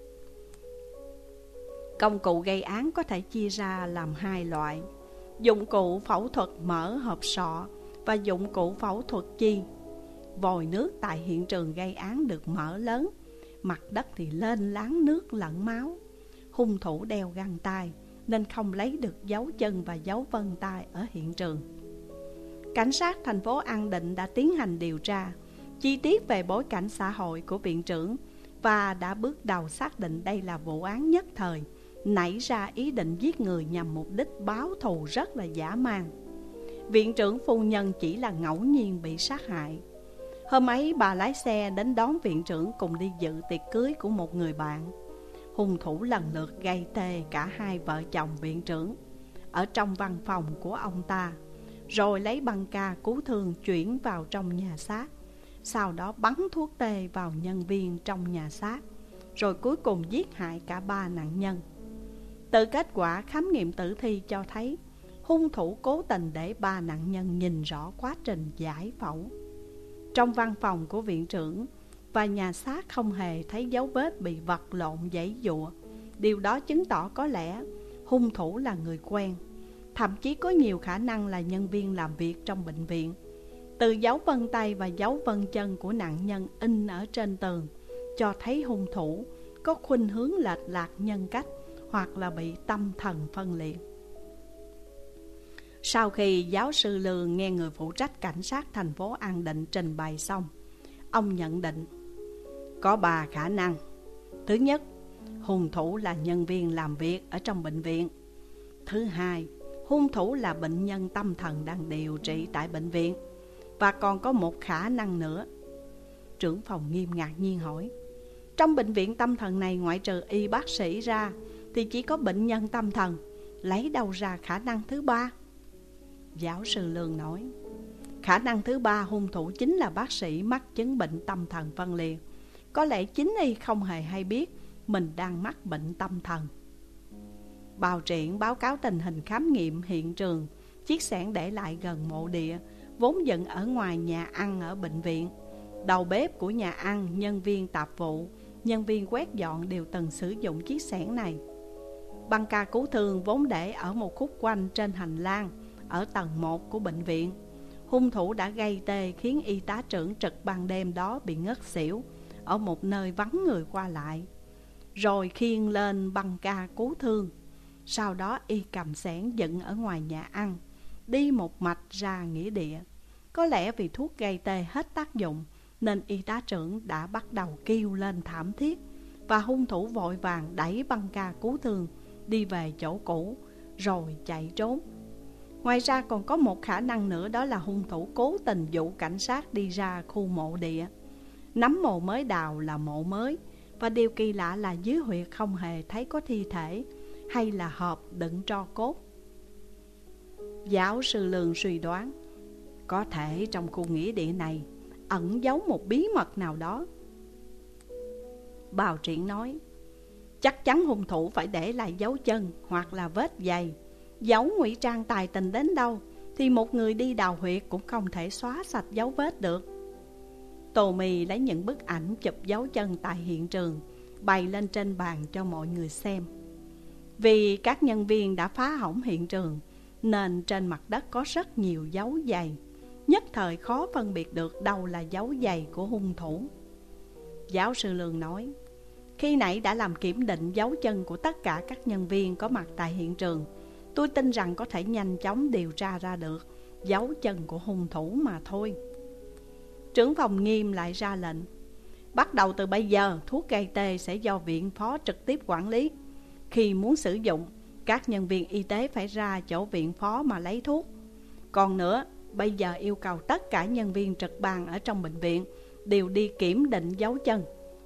Công cụ gây án có thể chia ra làm 2 loại: dụng cụ phẫu thuật mở hộp sọ và dụng cụ phẫu thuật chi. Vòi nước tại hiện trường gây án được mở lớn, mặt đất thì lên láng nước lẫn máu. Hung thủ đeo găng tay nên không lấy được dấu chân và dấu vân tay ở hiện trường. Cảnh sát thành phố An Định đã tiến hành điều tra chi tiết về bối cảnh xã hội của viện trưởng và đã bước đầu xác định đây là vụ án nhất thời, nảy ra ý định giết người nhằm mục đích báo thù rất là dã man. Viện trưởng phu nhân chỉ là ngẫu nhiên bị sát hại. Hôm ấy bà lái xe đến đón viện trưởng cùng đi dự tiệc cưới của một người bạn. Hung thủ lần lượt gây tê cả hai vợ chồng viện trưởng ở trong văn phòng của ông ta, rồi lấy băng ca cứu thương chuyển vào trong nhà xác. sau đó bắn thuốc tê vào nhân viên trong nhà xác, rồi cuối cùng giết hại cả 3 nạn nhân. Từ kết quả khám nghiệm tử thi cho thấy hung thủ cố tình để 3 nạn nhân nhìn rõ quá trình giải phẫu. Trong văn phòng của viện trưởng và nhà xác không hề thấy dấu vết bị vật lộn giãy giụa. Điều đó chứng tỏ có lẽ hung thủ là người quen, thậm chí có nhiều khả năng là nhân viên làm việc trong bệnh viện. Từ dấu vân tay và dấu vân chân của nạn nhân in ở trên tường cho thấy hung thủ có khuynh hướng lệch lạc nhân cách hoặc là bị tâm thần phân liệt. Sau khi giáo sư Lương nghe người phụ trách cảnh sát thành phố An Định trình bày xong, ông nhận định có 3 khả năng. Thứ nhất, hung thủ là nhân viên làm việc ở trong bệnh viện. Thứ hai, hung thủ là bệnh nhân tâm thần đang điều trị tại bệnh viện. Và còn có một khả năng nữa. Trưởng phòng Nghiêm ngạc nhiên hỏi, trong bệnh viện tâm thần này ngoại trừ y bác sĩ ra thì chỉ có bệnh nhân tâm thần, lấy đâu ra khả năng thứ 3? Giáo sư Lương nói, khả năng thứ 3 hung thủ chính là bác sĩ mắc chứng bệnh tâm thần phân liệt. Có lẽ chính y không hề hay biết mình đang mắc bệnh tâm thần. Bào Triển báo cáo tình hình khám nghiệm hiện trường chiếc xẻng để lại gần mộ địa, vốn dựng ở ngoài nhà ăn ở bệnh viện. Đầu bếp của nhà ăn, nhân viên tạp vụ, nhân viên quét dọn đều từng sử dụng chiếc xẻng này. Băng ca cứu thương vốn để ở một khúc quanh trên hành lang ở tầng 1 của bệnh viện. Hung thủ đã gây tê khiến y tá trưởng trực ban đêm đó bị ngất xỉu ở một nơi vắng người qua lại, rồi khiêng lên băng ca cứu thương. Sau đó y cầm xẻng dựng ở ngoài nhà ăn, đi một mạch ra nghĩa địa. Có lẽ vì thuốc gây tê hết tác dụng nên y tá trưởng đã bắt đầu kêu lên thảm thiết, và hung thủ vội vàng đẩy băng ca cứu thương đi về chỗ cũ rồi chạy trốn. Ngoài ra còn có một khả năng nữa, đó là hung thủ cố tình dụ cảnh sát đi ra khu mộ địa. Nắm mộ mới đào là mộ mới, và điều kỳ lạ là dưới huyệt không hề thấy có thi thể hay là hộp đựng tro cốt. Giáo sư Lương suy đoán, có thể trong khu nghĩa địa này ẩn giấu một bí mật nào đó. Bào Triển nói, chắc chắn hung thủ phải để lại dấu chân hoặc là vết giày. Dấu ngụy trang tài tình đến đâu thì một người đi đào huyệt cũng không thể xóa sạch dấu vết được. Tô Mì lấy những bức ảnh chụp dấu chân tại hiện trường bày lên trên bàn cho mọi người xem. Vì các nhân viên đã phá hỏng hiện trường nên trên mặt đất có rất nhiều dấu giày, nhất thời khó phân biệt được đâu là dấu giày của hung thủ. Giáo sư Lương nói, khi nãy đã làm kiểm định dấu chân của tất cả các nhân viên có mặt tại hiện trường. Tôi tin rằng có thể nhanh chóng điều tra ra được dấu chân của hung thủ mà thôi. Trưởng phòng Nghiêm lại ra lệnh, bắt đầu từ bây giờ thuốc gây tê sẽ do viện phó trực tiếp quản lý. Khi muốn sử dụng, các nhân viên y tế phải ra chỗ viện phó mà lấy thuốc. Còn nữa, bây giờ yêu cầu tất cả nhân viên trực ban ở trong bệnh viện đều đi kiểm định dấu chân.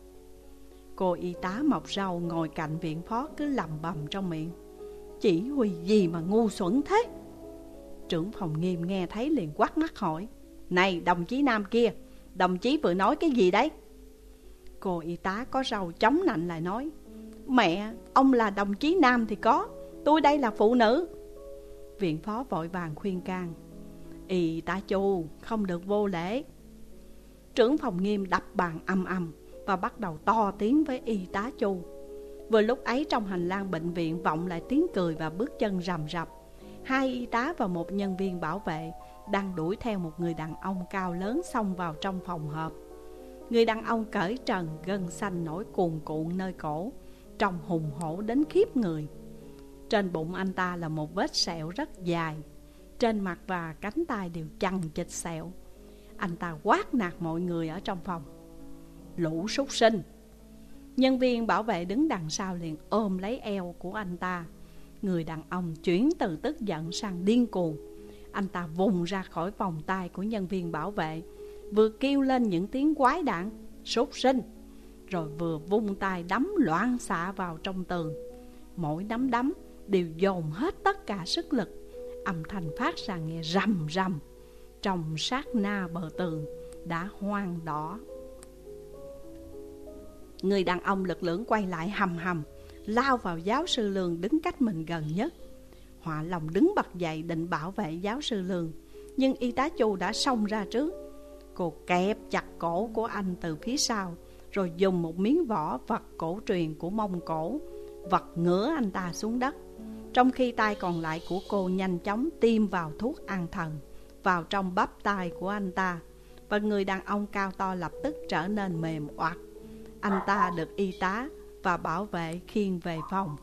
Cô y tá mọc râu ngồi cạnh viện phó cứ lầm bầm trong miệng, chỉ huy gì mà ngu xuẩn thế. Trưởng phòng Nghiêm nghe thấy liền quát mắt hỏi, này đồng chí Nam kia, đồng chí vừa nói cái gì đấy? Cô y tá có râu chống nạnh lại nói, mẹ, ông là đồng chí Nam thì có, tôi đây là phụ nữ. Viện phó vội vàng khuyên can, y tá Chu không được vô lễ. Trưởng phòng Nghiêm đập bàn ầm ầm và bắt đầu to tiếng với y tá Chu. Vừa lúc ấy trong hành lang bệnh viện vọng lại tiếng cười và bước chân rầm rập. 2 y tá và một nhân viên bảo vệ đang đuổi theo một người đàn ông cao lớn xông vào trong phòng họp. Người đàn ông cởi trần, gân xanh nổi cuồn cuộn nơi cổ, trông hùng hổ đến khiếp người. Trên bụng anh ta là một vết sẹo rất dài, trên mặt và cánh tay đều chằng chịt sẹo. Anh ta quát nạt mọi người ở trong phòng, lũ súc sinh. Nhân viên bảo vệ đứng đằng sau liền ôm lấy eo của anh ta. Người đàn ông chuyển từ tức giận sang điên cuồng. Anh ta vùng ra khỏi vòng tay của nhân viên bảo vệ, vừa kêu lên những tiếng quái đản, súc sinh, rồi vừa vung tay đấm loạn xạ vào trong tường. Mỗi nắm đấm đều dồn hết tất cả sức lực, âm thanh phát ra nghe rầm rầm. Trong sát na bờ tường đã hoang đỏ. Người đàn ông lực lưỡng quay lại hầm hầm, lao vào giáo sư Lương đứng cách mình gần nhất. Họa Long đứng bật dậy định bảo vệ giáo sư Lương, nhưng y tá Chu đã xông ra trước. Cô kẹp chặt cổ của anh từ phía sau, rồi dùng một miếng vỏ vật cổ truyền của Mông Cổ vật ngửa anh ta xuống đất, trong khi tay còn lại của cô nhanh chóng tiêm vào thuốc an thần vào trong bắp tay của anh ta, và người đàn ông cao to lập tức trở nên mềm oặt. Anh ta được y tá và bảo vệ khiêng về phòng.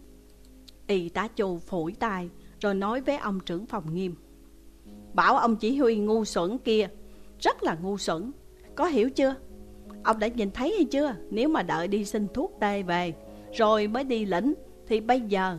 Y tá Chu phủi tay rồi nói với ông trưởng phòng Nghiêm: "Bảo ông chỉ huy ngu xuẩn kia, rất là ngu xuẩn, có hiểu chưa? Ông đã nhìn thấy hay chưa? Nếu mà đợi đi xin thuốc tê về rồi mới đi lĩnh thì bây giờ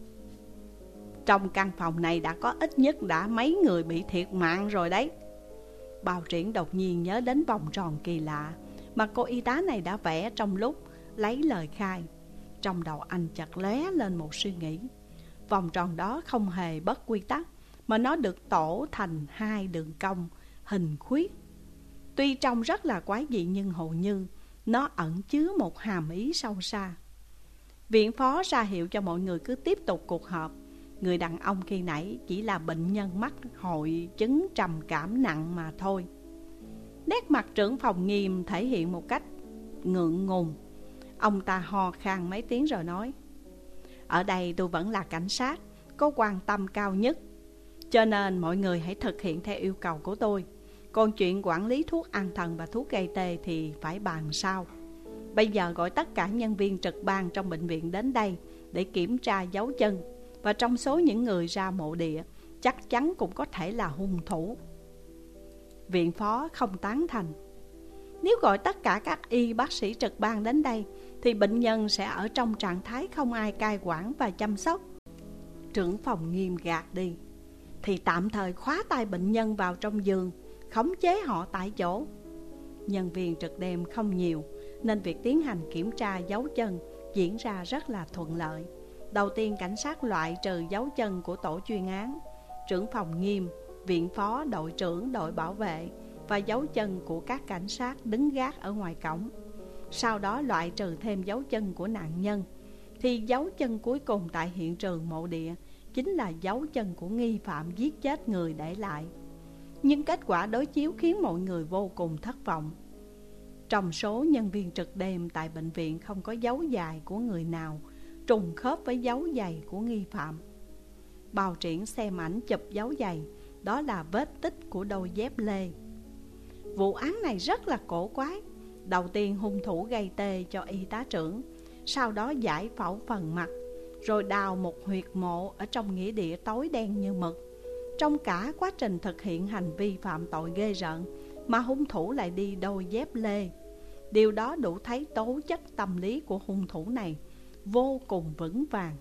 trong căn phòng này đã có ít nhất đã mấy người bị thiệt mạng rồi đấy." Bào Triển đột nhiên nhớ đến vòng tròn kỳ lạ mà cô y tá này đã vẽ trong lúc lấy lời khai. Trong đầu anh chợt lóe lên một suy nghĩ. Vòng tròn đó không hề bất quy tắc, mà nó được tổ thành hai đường cong hình khuyết. Tuy trông rất là quái dị nhưng hầu như nó ẩn chứa một hàm ý sâu xa. Viện phó ra hiệu cho mọi người cứ tiếp tục cuộc họp. Người đàn ông khi nãy chỉ là bệnh nhân mắc hội chứng trầm cảm nặng mà thôi. Nét mặt trưởng phòng Nghiêm thể hiện một cách ngượng ngùng. Ông ta ho khan mấy tiếng rồi nói: "Ở đây tôi vẫn là cảnh sát, có quan tâm cao nhất, cho nên mọi người hãy thực hiện theo yêu cầu của tôi. Còn chuyện quản lý thuốc an thần và thuốc gây tê thì phải bàn sau. Bây giờ gọi tất cả nhân viên trực ban trong bệnh viện đến đây để kiểm tra dấu chân. Và trong số những người ra mộ địa, chắc chắn cũng có thể là hung thủ." Viện phó không tán thành. Nếu gọi tất cả các y bác sĩ trực ban đến đây thì bệnh nhân sẽ ở trong trạng thái không ai cai quản và chăm sóc. Trưởng phòng Nghiêm gạt đi: "Thì tạm thời khóa tay bệnh nhân vào trong giường, khống chế họ tại chỗ." Nhân viên trực đêm không nhiều nên việc tiến hành kiểm tra dấu chân diễn ra rất là thuận lợi. Đầu tiên cảnh sát loại trừ dấu chân của tổ chuyên án, trưởng phòng Nghiêm, viện phó, đội trưởng đội bảo vệ và dấu chân của các cảnh sát đứng gác ở ngoài cổng. Sau đó loại trừ thêm dấu chân của nạn nhân, thì dấu chân cuối cùng tại hiện trường mộ địa chính là dấu chân của nghi phạm giết chết người để lại. Nhưng kết quả đối chiếu khiến mọi người vô cùng thất vọng. Trong số nhân viên trực đêm tại bệnh viện không có dấu giày của người nào trùng khớp với dấu giày của nghi phạm. Bào Triển xem ảnh chụp dấu giày, đó là vết tích của đôi dép lê. Vụ án này rất là cổ quái. Đầu tiên hung thủ gây tê cho y tá trưởng, sau đó giải phẫu phần mặt, rồi đào một huyệt mộ ở trong nghĩa địa tối đen như mực. Trong cả quá trình thực hiện hành vi phạm tội ghê rợn mà hung thủ lại đi đôi dép lê. Điều đó đủ thấy tố chất tâm lý của hung thủ này vô cùng vững vàng.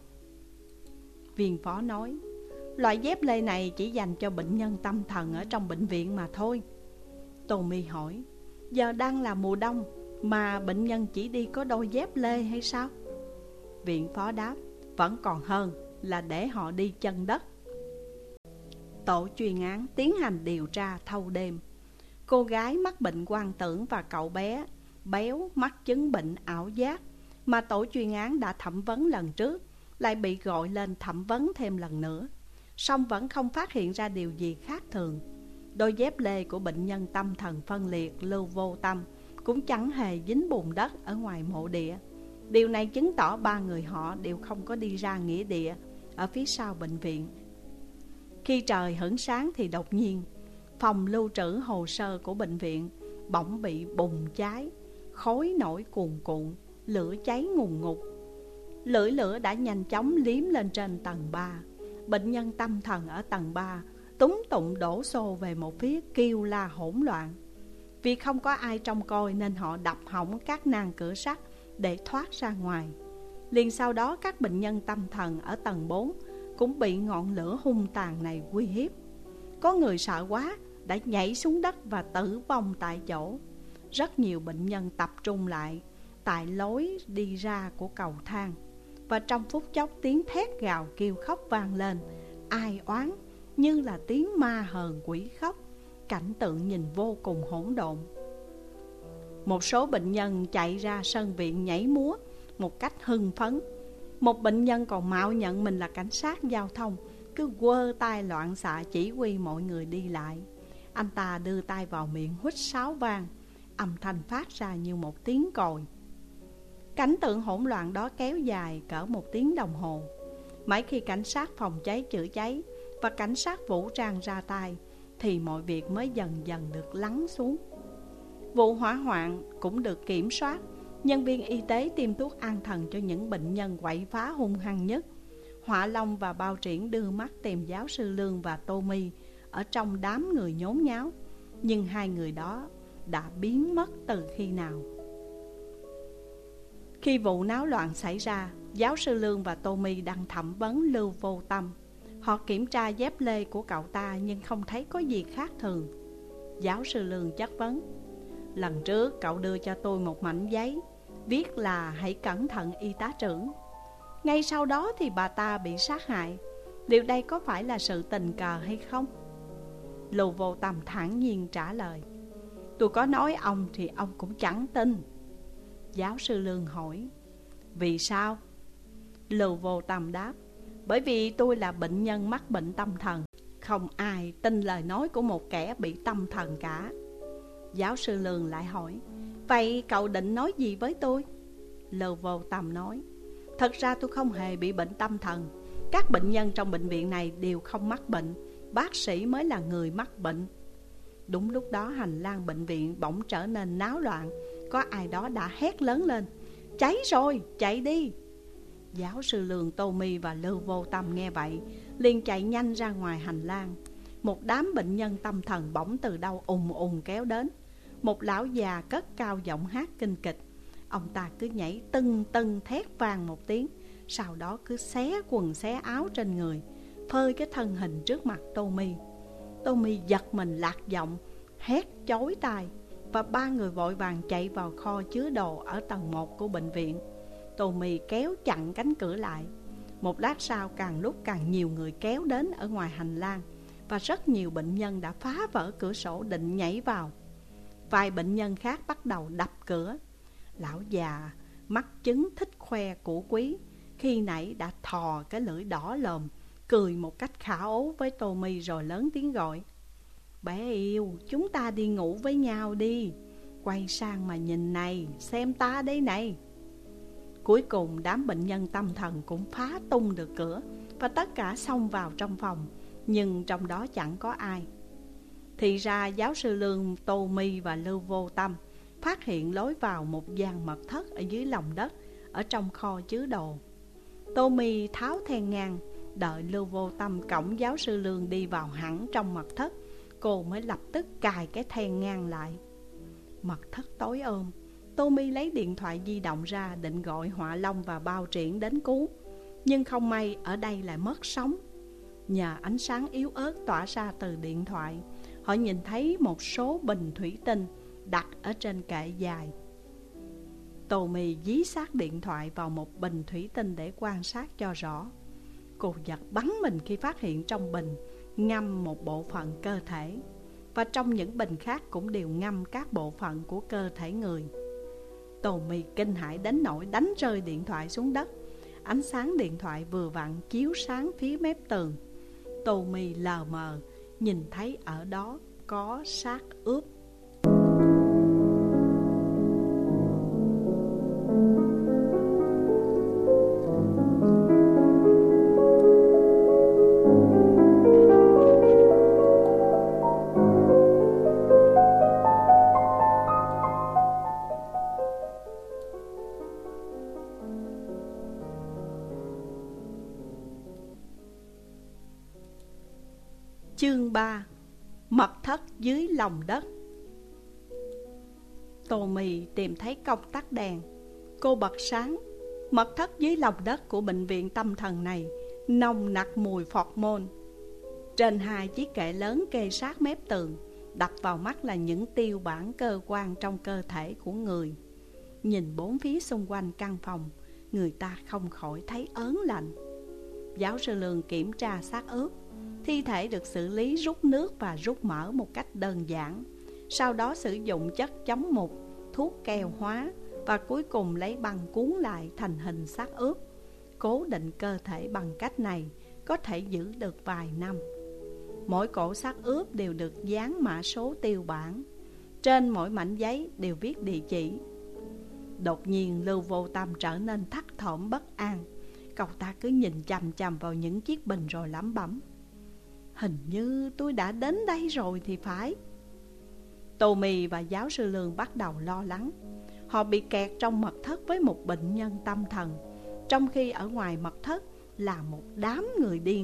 Viên phó nói: "Loại dép lê này chỉ dành cho bệnh nhân tâm thần ở trong bệnh viện mà thôi." Tô My hỏi: "Giờ đang là mùa đông mà bệnh nhân chỉ đi có đôi dép lê hay sao?" Viện phó đáp: "Vẫn còn hơn là để họ đi chân đất." Tổ chuyên án tiến hành điều tra thâu đêm. Cô gái mắc bệnh hoang tưởng và cậu bé béo mắc chứng bệnh ảo giác mà tổ chuyên án đã thẩm vấn lần trước lại bị gọi lên thẩm vấn thêm lần nữa, song vẫn không phát hiện ra điều gì khác thường. Đôi dép lê của bệnh nhân tâm thần phân liệt Lưu Vô Tâm cũng chẳng hề dính bùn đất ở ngoài mộ địa. Điều này chứng tỏ ba người họ đều không có đi ra nghĩa địa ở phía sau bệnh viện. Khi trời hửng sáng thì đột nhiên phòng lưu trữ hồ sơ của bệnh viện bỗng bị bùng cháy, khói nổi cuồn cuộn, lửa cháy ngùn ngụt. Lưỡi lửa đã nhanh chóng liếm lên trên tầng 3. Bệnh nhân tâm thần ở tầng 3 túng tụng đổ xô về một phía, kêu la hỗn loạn. Vì không có ai trông coi nên họ đập hỏng các nang cửa sắt để thoát ra ngoài. Liền sau đó các bệnh nhân tâm thần ở tầng 4 cũng bị ngọn lửa hung tàn này uy hiếp. Có người sợ quá đã nhảy xuống đất và tử vong tại chỗ. Rất nhiều bệnh nhân tập trung lại tại lối đi ra của cầu thang, và trong phút chốc tiếng thét gào kêu khóc vang lên, ai oán như là tiếng ma hờn quỷ khóc, cảnh tượng nhìn vô cùng hỗn độn. Một số bệnh nhân chạy ra sân viện nhảy múa một cách hưng phấn. Một bệnh nhân còn mạo nhận mình là cảnh sát giao thông, cứ quơ tay loạn xạ chỉ huy mọi người đi lại. Anh ta đưa tay vào miệng huýt sáo vang, âm thanh phát ra như một tiếng còi. Cảnh tượng hỗn loạn đó kéo dài cỡ 1 tiếng đồng hồ. Mãi khi cảnh sát phòng cháy chữa cháy và cảnh sát vũ trang ra tay thì mọi việc mới dần dần được lắng xuống. Vụ hỏa hoạn cũng được kiểm soát. Nhân viên y tế tiêm thuốc an thần cho những bệnh nhân quậy phá hung hăng nhất. Họa Long và Bao Triển đưa mắt tìm giáo sư Lương và Tommy ở trong đám người nhốn nháo, nhưng hai người đó đã biến mất từ khi nào. Khi vụ náo loạn xảy ra, giáo sư Lương và Tommy đang thẩm vấn Lưu Vô Tâm. Họ kiểm tra dép lê của cậu ta nhưng không thấy có gì khác thường. Giáo sư Lương chất vấn: lần trước cậu đưa cho tôi một mảnh giấy, viết là hãy cẩn thận y tá trưởng. Ngay sau đó thì bà ta bị sát hại. Điều đây có phải là sự tình cờ hay không? Lưu Vô Tâm thản nhiên trả lời: tôi có nói ông thì ông cũng chẳng tin. Giáo sư Lương hỏi: vì sao? Lưu Vô Tâm đáp: bởi vì tôi là bệnh nhân mắc bệnh tâm thần. Không ai tin lời nói của một kẻ bị tâm thần cả. Giáo sư Lương lại hỏi: vậy cậu định nói gì với tôi? Lưu Vô Tâm nói: thật ra tôi không hề bị bệnh tâm thần. Các bệnh nhân trong bệnh viện này đều không mắc bệnh. Bác sĩ mới là người mắc bệnh. Đúng lúc đó hành lang bệnh viện bỗng trở nên náo loạn. Có ai đó đã hét lớn lên: cháy rồi, chạy đi! Giáo sư Lương, Tommy và Lưu Vô Tâm nghe vậy liền chạy nhanh ra ngoài hành lang. Một đám bệnh nhân tâm thần bỗng từ đâu ùn ùn kéo đến. Một lão già cất cao giọng hát kinh kịch. Ông ta cứ nhảy tưng tưng thét vang một tiếng, sau đó cứ xé quần xé áo trên người, phơi cái thân hình trước mặt Tommy. Tommy giật mình lạc giọng, hét chói tai, và ba người vội vàng chạy vào kho chứa đồ ở tầng 1 của bệnh viện. Tommy kéo chặn cánh cửa lại. Một lát sau càng lúc càng nhiều người kéo đến ở ngoài hành lang, và rất nhiều bệnh nhân đã phá vỡ cửa sổ định nhảy vào. Vài bệnh nhân khác bắt đầu đập cửa. Lão già mắc chứng thích khoe của quý, khi nãy đã thò cái lưỡi đỏ lòm, cười một cách khả ố với Tommy rồi lớn tiếng gọi: bé yêu, chúng ta đi ngủ với nhau đi. Quay sang mà nhìn này, xem ta đây này. Cuối cùng đám bệnh nhân tâm thần cũng phá tung được cửa, và tất cả xông vào trong phòng, nhưng trong đó chẳng có ai. Thì ra giáo sư Lương, Tommy và Lưu Vô Tâm phát hiện lối vào một gian mật thất ở dưới lòng đất, ở trong kho chứa đồ. Tommy tháo then ngang, đợi Lưu Vô Tâm cõng giáo sư Lương đi vào hẳn trong mật thất, cô mới lập tức cài cái then ngang lại. Mật thất tối ôm. Tommy lấy điện thoại di động ra định gọi Họa Long và Bao Triển đến cứu, nhưng không may ở đây lại mất sóng. Nhờ ánh sáng yếu ớt tỏa ra từ điện thoại, họ nhìn thấy một số bình thủy tinh đặt ở trên kệ dài. Tommy dí sát điện thoại vào một bình thủy tinh để quan sát cho rõ. Cô giật bắn mình khi phát hiện trong bình ngâm một bộ phận cơ thể, và trong những bình khác cũng đều ngâm các bộ phận của cơ thể người. Tommy kinh hãi đến nỗi đánh rơi điện thoại xuống đất. Ánh sáng điện thoại vừa vặn chiếu sáng phía mép tường. Tommy lờ mờ nhìn thấy ở đó có xác ướp. Chương 3: Mật thất dưới lòng đất. Tommy tìm thấy công tắc đèn. Cô bật sáng. Mật thất dưới lòng đất của bệnh viện tâm thần này nồng nặc mùi phọt môn. Trên 2 chiếc kệ lớn kê sát mép tường, đập vào mắt là những tiêu bản cơ quan trong cơ thể của người. Nhìn bốn phía xung quanh căn phòng, người ta không khỏi thấy ớn lạnh. Giáo sư Lương kiểm tra xác ướp. Thi thể được xử lý rút nước và rút mỡ một cách đơn giản. Sau đó sử dụng chất chống mục, thuốc keo hóa và cuối cùng lấy băng cuốn lại thành hình xác ướp. Cố định cơ thể bằng cách này có thể giữ được vài năm. Mỗi cổ xác ướp đều được dán mã số tiêu bản. Trên mỗi mảnh giấy đều viết địa chỉ. Đột nhiên Lưu Vô Tâm trở nên thất thỏm bất an. Cậu ta cứ nhìn chằm chằm vào những chiếc bình rồi lẩm bẩm: hình như tôi đã đến đây rồi thì phải. Tô Mì và giáo sư Lương bắt đầu lo lắng. Họ bị kẹt trong mật thất với một bệnh nhân tâm thần, trong khi ở ngoài mật thất là một đám người điên.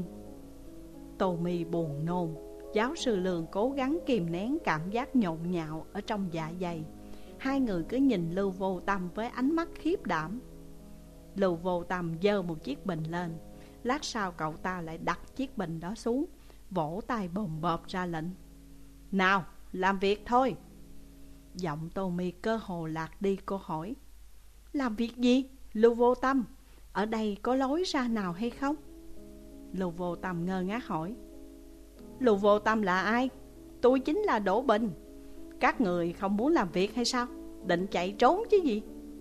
Tô Mì buồn nôn. Giáo sư Lương cố gắng kìm nén cảm giác nhộn nhạo ở trong dạ dày. Hai người cứ nhìn Lưu Vô Tâm với ánh mắt khiếp đảm. Lưu Vô Tâm giơ một chiếc bình lên. Lát sau cậu ta lại đặt chiếc bình đó xuống, vỗ tay bồm bộp ra lệnh: nào, làm việc thôi. Giọng Tô Mì cơ hồ lạc đi. Cô hỏi: làm việc gì, Lưu Vô Tâm? Ở đây có lối ra nào hay không? Lưu Vô Tâm ngơ ngác hỏi: Lưu Vô Tâm là ai? Tôi chính là Đỗ Bình. Các người không muốn làm việc hay sao? Định chạy trốn chứ gì?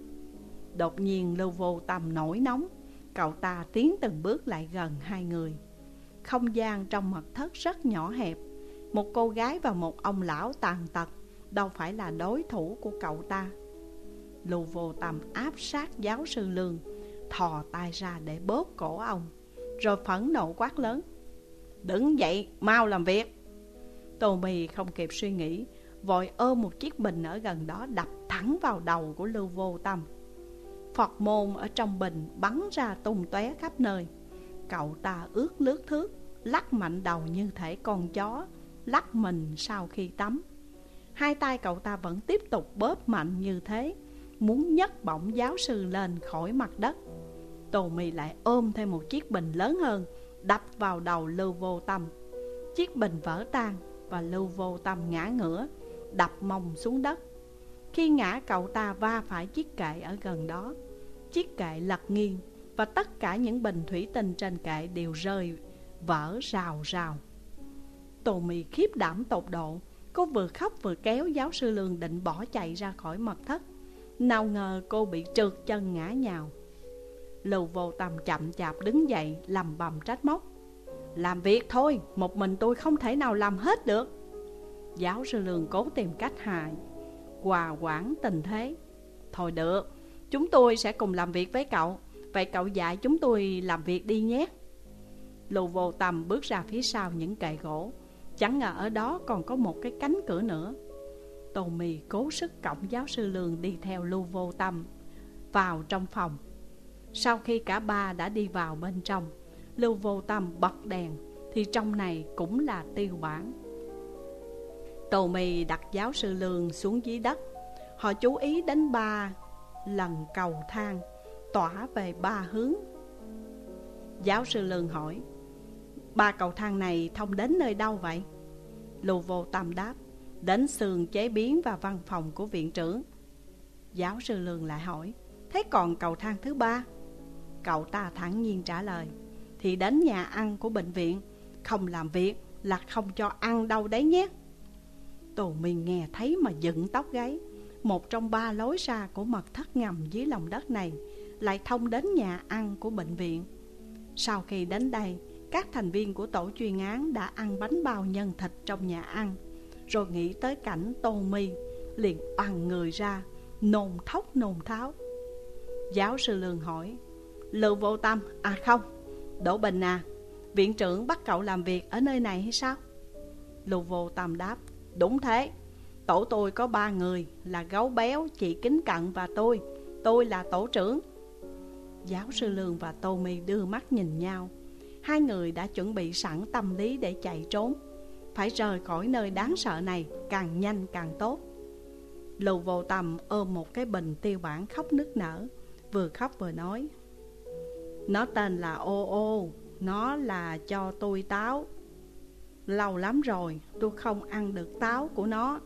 Đột nhiên Lưu Vô Tâm nổi nóng. Cậu ta tiến từng bước lại gần hai người. Không gian trong mật thất rất nhỏ hẹp. Một cô gái và một ông lão tàn tật đâu phải là đối thủ của cậu ta. Lưu Vô Tâm áp sát giáo sư Lương, thò tay ra để bóp cổ ông, rồi phẫn nộ quát lớn: đứng dậy, mau làm việc. Tô Mì không kịp suy nghĩ, vội ôm một chiếc bình ở gần đó đập thẳng vào đầu của Lưu Vô Tâm. Phọt môn ở trong bình bắn ra tung tóe khắp nơi. Cậu ta ướt lướt thước, lắc mạnh đầu như thể con chó lắc mình sau khi tắm. Hai tay cậu ta vẫn tiếp tục bóp mạnh như thế, muốn nhấc bổng giáo sư lên khỏi mặt đất. Tô Mì lại ôm thêm một chiếc bình lớn hơn, đập vào đầu Lưu Vô Tâm. Chiếc bình vỡ tan và Lưu Vô Tâm ngã ngửa, đập mông xuống đất. Khi ngã, cậu ta va phải chiếc kệ ở gần đó. Chiếc kệ lật nghiêng và tất cả những bình thủy tinh trên kệ đều rơi vỡ rào rào. Tô Mì khiếp đảm tột độ. Cô vừa khóc vừa kéo giáo sư Lương định bỏ chạy ra khỏi mật thất. Nào ngờ cô bị trượt chân ngã nhào. Lưu Vô Tâm chậm chạp đứng dậy, lầm bầm trách móc: làm việc thôi, một mình tôi không thể nào làm hết được. Giáo sư Lương cố tìm cách hòa quản tình thế: thôi được, chúng tôi sẽ cùng làm việc với cậu. Vậy cậu dạy chúng tôi làm việc đi nhé. Lưu Vô Tâm bước ra phía sau những kệ gỗ. Chẳng ngờ ở đó còn có một cái cánh cửa nữa. Tô Mì cố sức cõng giáo sư Lương đi theo Lưu Vô Tâm vào trong phòng. Sau khi cả ba đã đi vào bên trong, Lưu Vô Tâm bật đèn thì trong này cũng là tiêu bản. Tô Mì đặt giáo sư Lương xuống dưới đất. Họ chú ý đến 3 lần cầu thang tỏa về 3 hướng. Giáo sư Lương hỏi: 3 cầu thang này thông đến nơi đâu vậy? Lưu Vô Tâm đáp: đến xưởng chế biến và văn phòng của viện trưởng. Giáo sư Lương lại hỏi: thế còn cầu thang thứ 3? Cậu ta thản nhiên trả lời: thì đến nhà ăn của bệnh viện. Không làm việc là không cho ăn đâu đấy nhé. Tô Mì nghe thấy mà dựng tóc gáy. Một trong 3 lối ra của mật thất ngầm dưới lòng đất này lại thông đến nhà ăn của bệnh viện. Sau khi đến đây, các thành viên của tổ chuyên án đã ăn bánh bao nhân thịt trong nhà ăn, rồi nghĩ tới cảnh Tô Mì, liền oằn người ra, nôn thốc nôn tháo. Giáo sư Lương hỏi: Lưu Vô Tâm, à không, Đỗ Bình à, viện trưởng bắt cậu làm việc ở nơi này hay sao? Lưu Vô Tâm đáp: đúng thế. Tổ tôi có 3 người là Gấu Béo, chị Kính Cận và tôi. Tôi là tổ trưởng. Giáo sư Lương và Tô Mì đưa mắt nhìn nhau. Hai người đã chuẩn bị sẵn tâm lý để chạy trốn, phải rời khỏi nơi đáng sợ này càng nhanh càng tốt. Lưu Vô Tâm ôm một cái bình tiêu bản khóc nức nở, vừa khóc vừa nói: nó tên là Ô Ô, nó là cho tôi táo. Lâu lắm rồi tôi không ăn được táo của nó.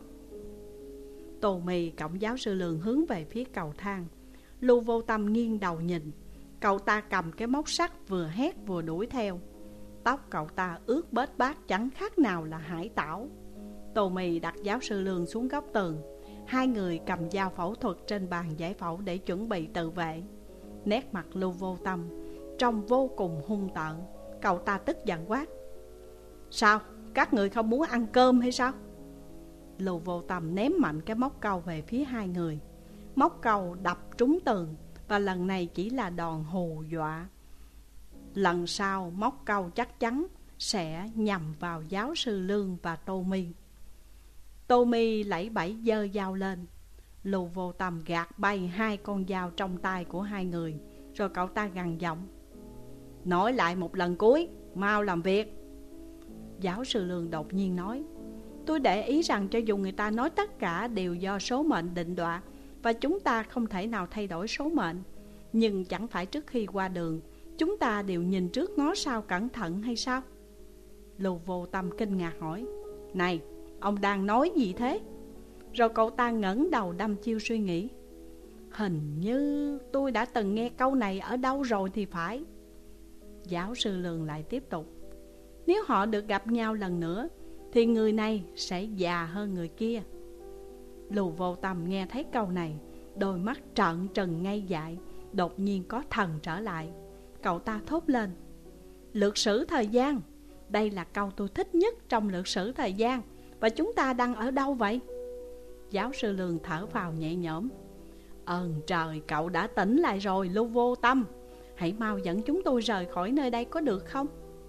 Tô Mì cộng giáo sư Lương hướng về phía cầu thang. Lưu Vô Tâm nghiêng đầu nhìn. Cậu ta cầm cái móc sắt vừa hét vừa đuổi theo. Tóc cậu ta ướt bết bát chẳng khác nào là hải tảo. Tô Mì đặt giáo sư Lương xuống góc tường. Hai người cầm dao phẫu thuật trên bàn giải phẫu để chuẩn bị tự vệ. Nét mặt Lưu Vô Tâm trông vô cùng hung tợn. Cậu ta tức giận quát: sao, các người không muốn ăn cơm hay sao? Lưu Vô Tâm ném mạnh cái móc câu về phía hai người. Móc câu đập trúng tường, và lần này chỉ là đòn hù dọa. Lần sau móc câu chắc chắn sẽ nhằm vào giáo sư Lương và Tô My. Tô My lẫy bẫy giơ dao lên. Lưu Vô Tâm gạt bay hai con dao trong tay của hai người, rồi cậu ta gằn giọng: nói lại một lần cuối, mau làm việc. Giáo sư Lương đột nhiên nói: tôi để ý rằng cho dù người ta nói tất cả đều do số mệnh định đoạt, và chúng ta không thể nào thay đổi số mệnh, nhưng chẳng phải trước khi qua đường chúng ta đều nhìn trước ngó sau cẩn thận hay sao? Lưu Vô Tâm kinh ngạc hỏi: này, ông đang nói gì thế? Rồi cậu ta ngẩng đầu đăm chiêu suy nghĩ: hình như tôi đã từng nghe câu này ở đâu rồi thì phải. Giáo sư Lương lại tiếp tục: nếu họ được gặp nhau lần nữa thì người này sẽ già hơn người kia. Lưu Vô Tâm nghe thấy câu này, đôi mắt trợn trừng ngây dại, đột nhiên có thần trở lại. Cậu ta thốt lên: lược sử thời gian, đây là câu tôi thích nhất trong lược sử thời gian. Và chúng ta đang ở đâu vậy? Giáo sư Lương thở phào nhẹ nhõm: ơn trời, cậu đã tỉnh lại rồi Lưu Vô Tâm. Hãy mau dẫn chúng tôi rời khỏi nơi đây có được không?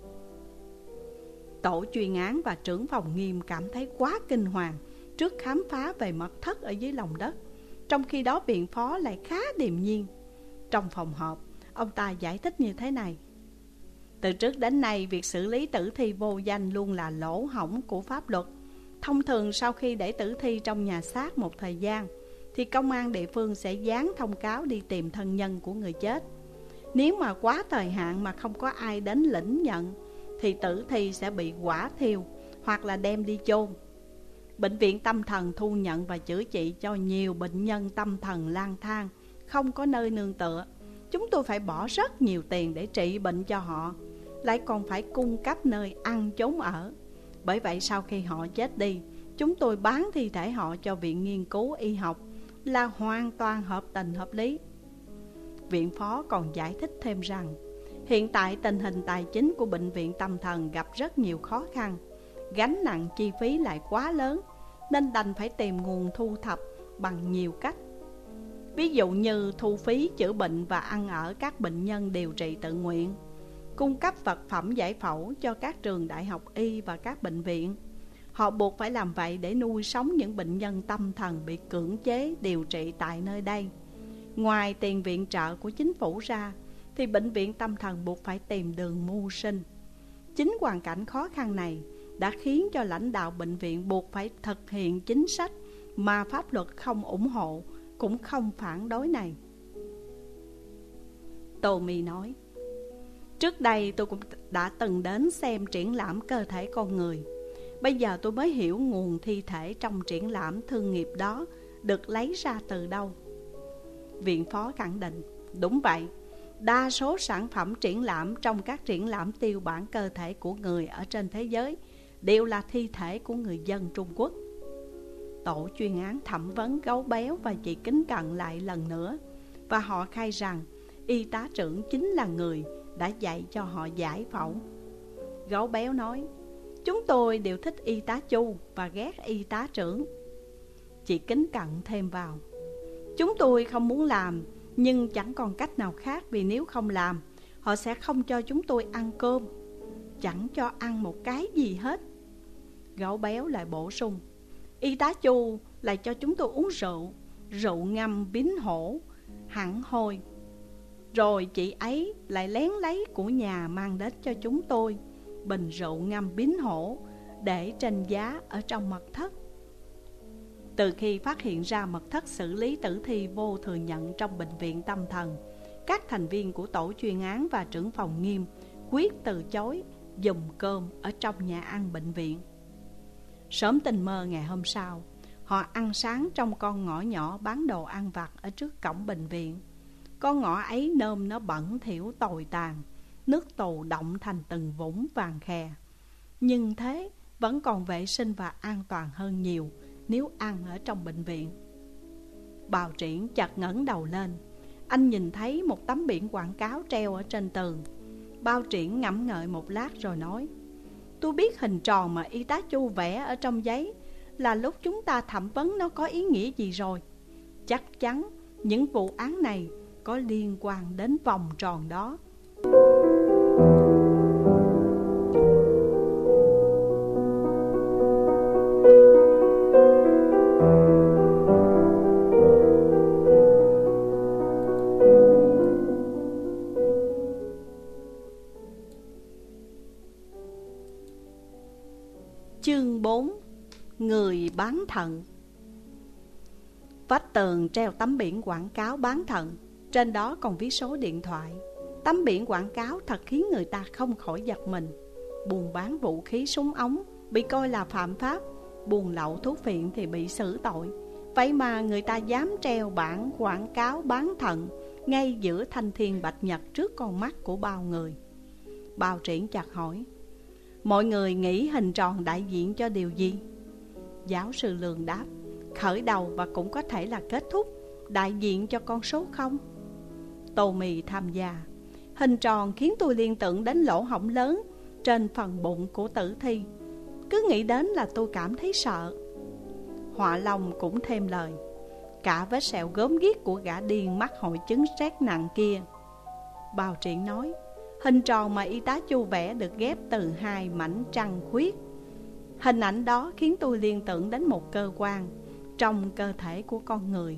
Tổ chuyên án và trưởng phòng Nghiêm cảm thấy quá kinh hoàng trước khám phá về mật thất ở dưới lòng đất. Trong khi đó viện phó lại khá điềm nhiên. Trong phòng họp, ông ta giải thích như thế này: từ trước đến nay, việc xử lý tử thi vô danh luôn là lỗ hổng của pháp luật. Thông thường sau khi để tử thi trong nhà xác một thời gian, thì công an địa phương sẽ dán thông cáo đi tìm thân nhân của người chết. Nếu mà quá thời hạn mà không có ai đến lĩnh nhận, thì tử thi sẽ bị hỏa thiêu hoặc là đem đi chôn. Bệnh viện tâm thần thu nhận và chữa trị cho nhiều bệnh nhân tâm thần lang thang, không có nơi nương tựa. Chúng tôi phải bỏ rất nhiều tiền để trị bệnh cho họ, lại còn phải cung cấp nơi ăn chốn ở. Bởi vậy sau khi họ chết đi, chúng tôi bán thi thể họ cho Viện Nghiên cứu Y học là hoàn toàn hợp tình hợp lý. Viện phó còn giải thích thêm rằng, hiện tại tình hình tài chính của bệnh viện tâm thần gặp rất nhiều khó khăn, gánh nặng chi phí lại quá lớn, nên đành phải tìm nguồn thu thập bằng nhiều cách. Ví dụ như thu phí chữa bệnh và ăn ở các bệnh nhân điều trị tự nguyện, cung cấp vật phẩm giải phẫu cho các trường đại học y và các bệnh viện. Họ buộc phải làm vậy để nuôi sống những bệnh nhân tâm thần bị cưỡng chế điều trị tại nơi đây. Ngoài tiền viện trợ của chính phủ ra, thì bệnh viện tâm thần buộc phải tìm đường mưu sinh. Chính hoàn cảnh khó khăn này đã khiến cho lãnh đạo bệnh viện buộc phải thực hiện chính sách mà pháp luật không ủng hộ cũng không phản đối này. Tô My nói: trước đây tôi cũng đã từng đến xem triển lãm cơ thể con người. Bây giờ tôi mới hiểu nguồn thi thể trong triển lãm thương nghiệp đó được lấy ra từ đâu. Viện phó khẳng định: đúng vậy, đa số sản phẩm triển lãm trong các triển lãm tiêu bản cơ thể của người ở trên thế giới đều là thi thể của người dân Trung Quốc. Tổ chuyên án thẩm vấn Gấu Béo và chị Kính Cận lại lần nữa, và họ khai rằng y tá trưởng chính là người đã dạy cho họ giải phẫu. Gấu Béo nói: chúng tôi đều thích y tá Chu và ghét y tá trưởng. Chị Kính Cận thêm vào: chúng tôi không muốn làm, nhưng chẳng còn cách nào khác, vì nếu không làm, họ sẽ không cho chúng tôi ăn cơm, chẳng cho ăn một cái gì hết. Gấu Béo lại bổ sung: y tá Chu lại cho chúng tôi uống rượu, rượu ngâm bính hổ, hẳn hôi. Rồi chị ấy lại lén lấy của nhà mang đến cho chúng tôi bình rượu ngâm bính hổ để trên giá ở trong mật thất. Từ khi phát hiện ra mật thất xử lý tử thi vô thừa nhận trong bệnh viện tâm thần, các thành viên của tổ chuyên án và trưởng phòng Nghiêm quyết từ chối dùng cơm ở trong nhà ăn bệnh viện. Sớm tình mơ ngày hôm sau, họ ăn sáng trong con ngõ nhỏ bán đồ ăn vặt ở trước cổng bệnh viện. Con ngõ ấy nôm nó bẩn thỉu tồi tàn, nước tù động thành từng vũng vàng khè. Nhưng thế vẫn còn vệ sinh và an toàn hơn nhiều nếu ăn ở trong bệnh viện. Bào Triển chợt ngẩng đầu lên. Anh nhìn thấy một tấm biển quảng cáo treo ở trên tường. Bào Triển ngẫm ngợi một lát rồi nói: tôi biết hình tròn mà y tá Chu vẽ ở trong giấy là lúc chúng ta thẩm vấn nó có ý nghĩa gì rồi. Chắc chắn những vụ án này có liên quan đến vòng tròn đó. Chương 4: Người bán thận. Vách tường treo tấm biển quảng cáo bán thận, trên đó còn viết số điện thoại. Tấm biển quảng cáo thật khiến người ta không khỏi giật mình. Buôn bán vũ khí súng ống bị coi là phạm pháp, buôn lậu thuốc phiện thì bị xử tội. Vậy mà người ta dám treo bảng quảng cáo bán thận ngay giữa thanh thiên bạch nhật trước con mắt của bao người. Bào Triển chợt hỏi: mọi người nghĩ hình tròn đại diện cho điều gì? Giáo sư Lương đáp: khởi đầu và cũng có thể là kết thúc, đại diện cho con số 0. Tô Mì tham gia: hình tròn khiến tôi liên tưởng đến lỗ hổng lớn trên phần bụng của tử thi. Cứ nghĩ đến là tôi cảm thấy sợ. Họa Long cũng thêm lời: cả vết sẹo gớm ghiếc của gã điên mắc hội chứng stress nặng kia. Bào Triển nói: hình tròn mà y tá Chu vẽ được ghép từ 2 mảnh trăng khuyết. Hình ảnh đó khiến tôi liên tưởng đến một cơ quan trong cơ thể của con người.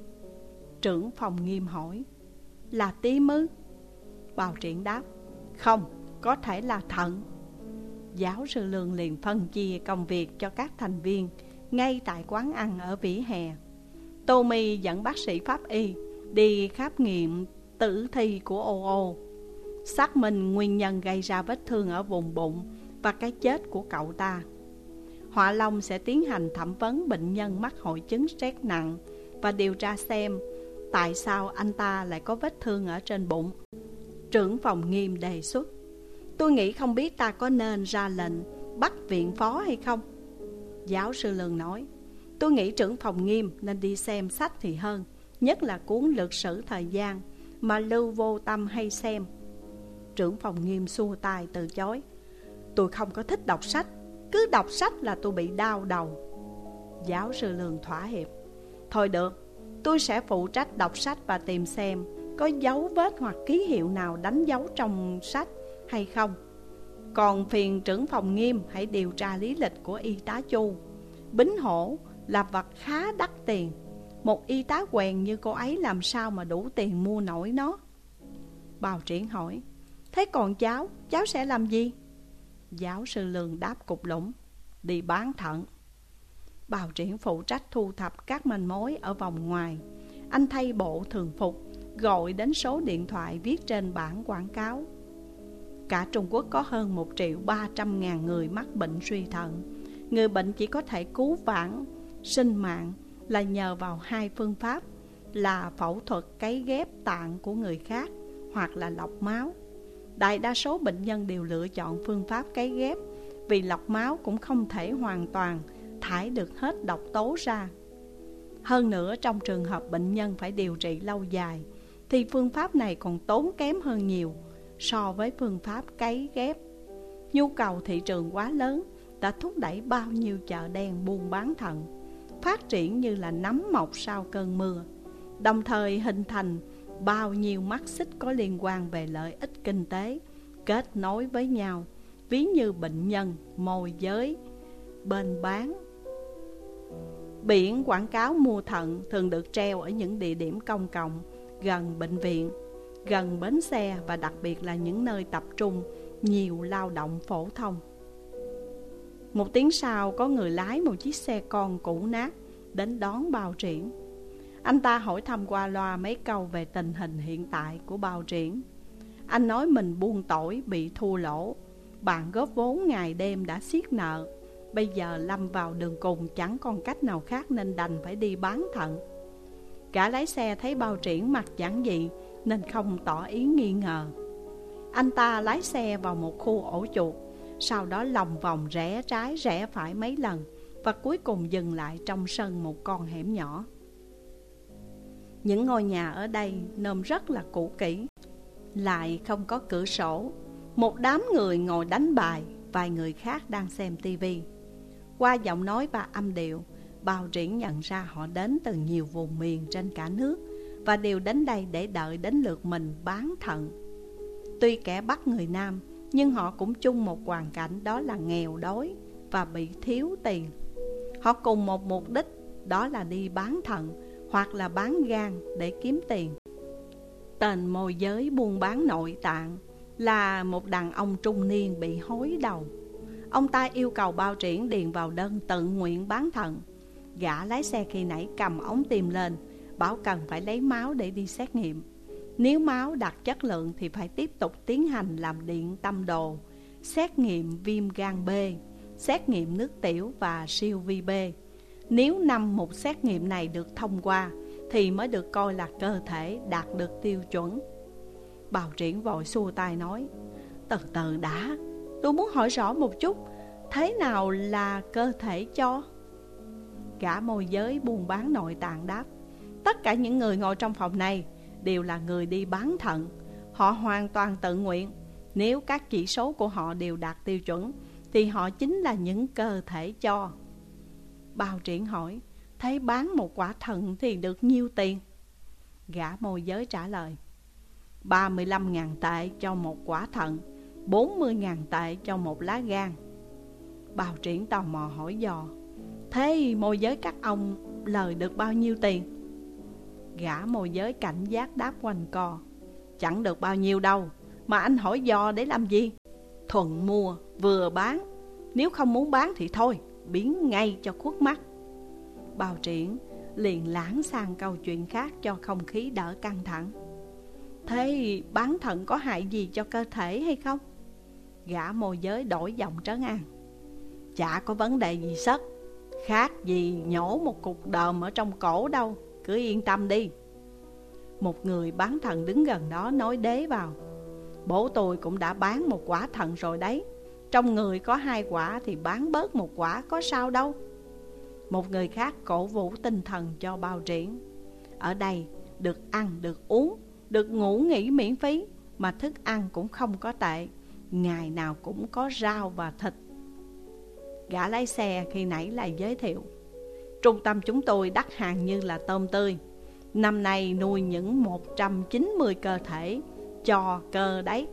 Trưởng phòng Nghiêm hỏi: là tim ư? Bào Triển đáp: không, có thể là thận. Giáo sư Lương liền phân chia công việc cho các thành viên ngay tại quán ăn ở vỉa hè. Tô My dẫn bác sĩ pháp y đi khám nghiệm tử thi của Ô Ô, xác minh nguyên nhân gây ra vết thương ở vùng bụng và cái chết của cậu ta. Họa Long sẽ tiến hành thẩm vấn bệnh nhân mắc hội chứng stress nặng và điều tra xem tại sao anh ta lại có vết thương ở trên bụng. Trưởng phòng Nghiêm đề xuất: tôi nghĩ không biết ta có nên ra lệnh bắt viện phó hay không? Giáo sư Lương nói: tôi nghĩ trưởng phòng Nghiêm nên đi xem sách thì hơn, nhất là cuốn Lược sử thời gian mà Lưu Vô Tâm hay xem. Trưởng phòng Nghiêm xua tay từ chối: tôi không có thích đọc sách, cứ đọc sách là tôi bị đau đầu. Giáo sư Lương thỏa hiệp: thôi được, tôi sẽ phụ trách đọc sách và tìm xem có dấu vết hoặc ký hiệu nào đánh dấu trong sách hay không. Còn phiền trưởng phòng Nghiêm hãy điều tra lý lịch của y tá Chu. Bính hổ là vật khá đắt tiền, một y tá quèn như cô ấy làm sao mà đủ tiền mua nổi nó. Bào Triển hỏi: thế còn cháu sẽ làm gì? Giáo sư Lương đáp cục lũng: đi bán thận. Bào Triển phụ trách thu thập các manh mối ở vòng ngoài. Anh thay bộ thường phục, gọi đến số điện thoại viết trên bảng quảng cáo. Cả Trung Quốc có hơn 1.300.000 người mắc bệnh suy thận. Người bệnh chỉ có thể cứu vãn sinh mạng là nhờ vào 2 phương pháp là phẫu thuật cấy ghép tạng của người khác hoặc là lọc máu. Đại đa số bệnh nhân đều lựa chọn phương pháp cấy ghép vì lọc máu cũng không thể hoàn toàn thải được hết độc tố ra. Hơn nữa, trong trường hợp bệnh nhân phải điều trị lâu dài thì phương pháp này còn tốn kém hơn nhiều so với phương pháp cấy ghép. Nhu cầu thị trường quá lớn đã thúc đẩy bao nhiêu chợ đen buôn bán thận phát triển như là nấm mọc sau cơn mưa, đồng thời hình thành bao nhiêu mắt xích có liên quan về lợi ích kinh tế kết nối với nhau, ví như bệnh nhân, môi giới, bên bán. Biển quảng cáo mua thận thường được treo ở những địa điểm công cộng, gần bệnh viện, gần bến xe và đặc biệt là những nơi tập trung nhiều lao động phổ thông. Một tiếng sau, có người lái một chiếc xe con cũ nát đến đón Bào Triển. Anh ta hỏi thăm qua loa mấy câu về tình hình hiện tại của Bào Triển. Anh nói mình buôn tỏi bị thua lỗ, bạn góp vốn ngày đêm đã xiết nợ, bây giờ lâm vào đường cùng, chẳng còn cách nào khác nên đành phải đi bán thận. Cả lái xe thấy Bào Triển mặt giản dị nên không tỏ ý nghi ngờ. Anh ta lái xe vào một khu ổ chuột, sau đó lòng vòng rẽ trái rẽ phải mấy lần, và cuối cùng dừng lại trong sân một con hẻm nhỏ. Những ngôi nhà ở đây nôm rất là cũ kỹ, lại không có cửa sổ. Một đám người ngồi đánh bài, vài người khác đang xem tivi. Qua giọng nói và âm điệu, Bao Triển nhận ra họ đến từ nhiều vùng miền trên cả nước, và đều đến đây để đợi đến lượt mình bán thận. Tuy kẻ bắt người Nam, nhưng họ cũng chung một hoàn cảnh, đó là nghèo đói và bị thiếu tiền. Họ cùng một mục đích, đó là đi bán thận hoặc là bán gan để kiếm tiền. Tên môi giới buôn bán nội tạng là một đàn ông trung niên bị hối đầu. Ông ta yêu cầu Bao Triển điền vào đơn tự nguyện bán thận. Gã lái xe khi nãy cầm ống tìm lên, bảo cần phải lấy máu để đi xét nghiệm. Nếu máu đạt chất lượng thì phải tiếp tục tiến hành làm điện tâm đồ, xét nghiệm viêm gan B, xét nghiệm nước tiểu và siêu vi B. Nếu 5 mục xét nghiệm này được thông qua thì mới được coi là cơ thể đạt được tiêu chuẩn. Bao Triển vội xua tay nói: từ từ đã, tôi muốn hỏi rõ một chút, thế nào là cơ thể cho? Gã môi giới buôn bán nội tạng đáp: tất cả những người ngồi trong phòng này đều là người đi bán thận. Họ hoàn toàn tự nguyện. Nếu các chỉ số của họ đều đạt tiêu chuẩn thì họ chính là những cơ thể cho. Bao Triển hỏi: thế bán một quả thận thì được nhiêu tiền? Gã môi giới trả lời: 35.000 tệ cho một quả thận, 40.000 tệ cho một lá gan. Bao Triển tò mò hỏi dò: thế môi giới các ông lời được bao nhiêu tiền? Gã môi giới cảnh giác đáp quanh co: chẳng được bao nhiêu đâu, mà anh hỏi dò để làm gì? Thuận mua vừa bán, nếu không muốn bán thì thôi, biến ngay cho khuất mắt. Bao Triển liền lảng sang câu chuyện khác cho không khí đỡ căng thẳng: thế bán thận có hại gì cho cơ thể hay không? Gã môi giới đổi giọng trấn an: chả có vấn đề gì sất, khác gì nhổ một cục đờm ở trong cổ đâu, cứ yên tâm đi. Một người bán thận đứng gần đó nói đế vào: bố tôi cũng đã bán một quả thận rồi đấy, trong người có 2 quả thì bán bớt một quả có sao đâu. Một người khác cổ vũ tinh thần cho Bao Triển: ở đây được ăn, được uống, được ngủ nghỉ miễn phí, mà thức ăn cũng không có tệ, ngày nào cũng có rau và thịt. Gã lái xe khi nãy lại giới thiệu: trung tâm chúng tôi đắt hàng như là tôm tươi, năm nay nuôi những 190 cơ thể cho cơ đấy.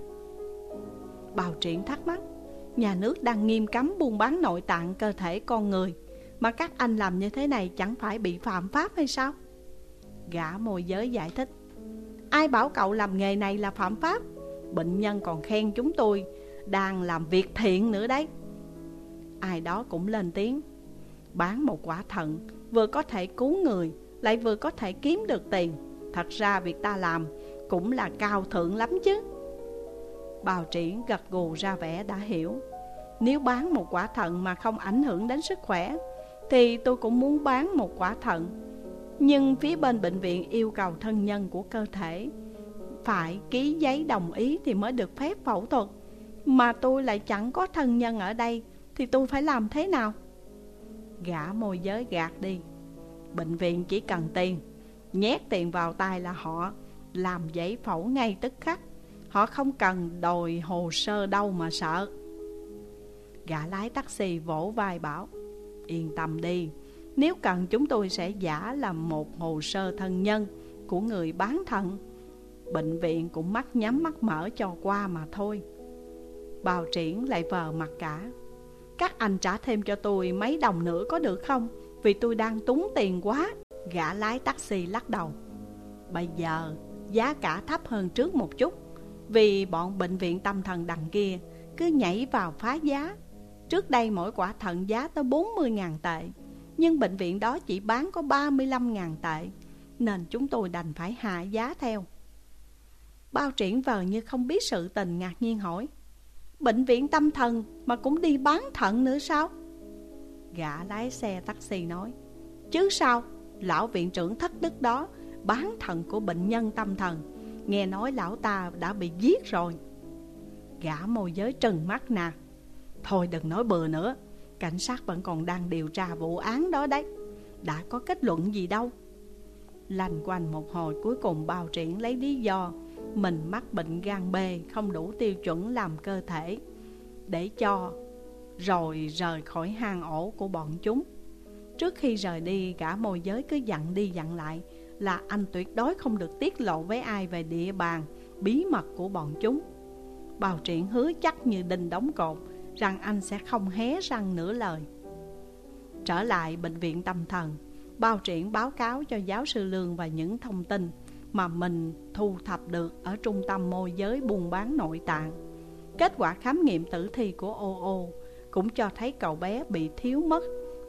Bao Triển thắc mắc: nhà nước đang nghiêm cấm buôn bán nội tạng cơ thể con người, mà các anh làm như thế này chẳng phải bị phạm pháp hay sao? Gã môi giới giải thích: ai bảo cậu làm nghề này là phạm pháp? Bệnh nhân còn khen chúng tôi đang làm việc thiện nữa đấy. Ai đó cũng lên tiếng: bán một quả thận vừa có thể cứu người, lại vừa có thể kiếm được tiền. Thật ra việc ta làm cũng là cao thượng lắm chứ. Bao Triển gật gù ra vẻ đã hiểu: nếu bán một quả thận mà không ảnh hưởng đến sức khỏe thì tôi cũng muốn bán một quả thận. Nhưng phía bên bệnh viện yêu cầu thân nhân của cơ thể phải ký giấy đồng ý thì mới được phép phẫu thuật, mà tôi lại chẳng có thân nhân ở đây, thì tôi phải làm thế nào? Gã môi giới gạt đi: bệnh viện chỉ cần tiền, nhét tiền vào tay là họ làm giấy phẫu ngay tức khắc, họ không cần đòi hồ sơ đâu mà sợ. Gã lái taxi vỗ vai bảo: yên tâm đi, nếu cần chúng tôi sẽ giả làm một hồ sơ thân nhân của người bán thận. Bệnh viện cũng mắt nhắm mắt mở cho qua mà thôi. Bao Triển lại vờ mặt cả: các anh trả thêm cho tôi mấy đồng nữa có được không? Vì tôi đang túng tiền quá. Gã lái taxi lắc đầu: bây giờ giá cả thấp hơn trước một chút, vì bọn bệnh viện tâm thần đằng kia cứ nhảy vào phá giá. Trước đây mỗi quả thận giá tới 40.000 tệ, nhưng bệnh viện đó chỉ bán có 35.000 tệ, nên chúng tôi đành phải hạ giá theo. Bao Triển vờ như không biết sự tình, ngạc nhiên hỏi: bệnh viện tâm thần mà cũng đi bán thận nữa sao? Gã lái xe taxi nói: chứ sao, lão viện trưởng thất đức đó bán thận của bệnh nhân tâm thần, nghe nói lão ta đã bị giết rồi. Gã môi giới trừng mắt nạt: Thôi đừng nói bừa nữa, cảnh sát vẫn còn đang điều tra vụ án đó đấy. Đã có kết luận gì đâu. Lanh quanh một hồi, cuối cùng Bao Triển lấy lý do mình mắc bệnh gan B, không đủ tiêu chuẩn làm cơ thể, để cho rồi rời khỏi hang ổ của bọn chúng. Trước khi rời đi, gã môi giới cứ dặn đi dặn lại là anh tuyệt đối không được tiết lộ với ai về địa bàn bí mật của bọn chúng. Bao Triển hứa chắc như đinh đóng cột rằng anh sẽ không hé răng nửa lời. Trở lại bệnh viện tâm thần, Bao Triển báo cáo cho giáo sư Lương và những thông tin mà mình thu thập được ở trung tâm môi giới buôn bán nội tạng. Kết quả khám nghiệm tử thi của ô cũng cho thấy cậu bé bị thiếu mất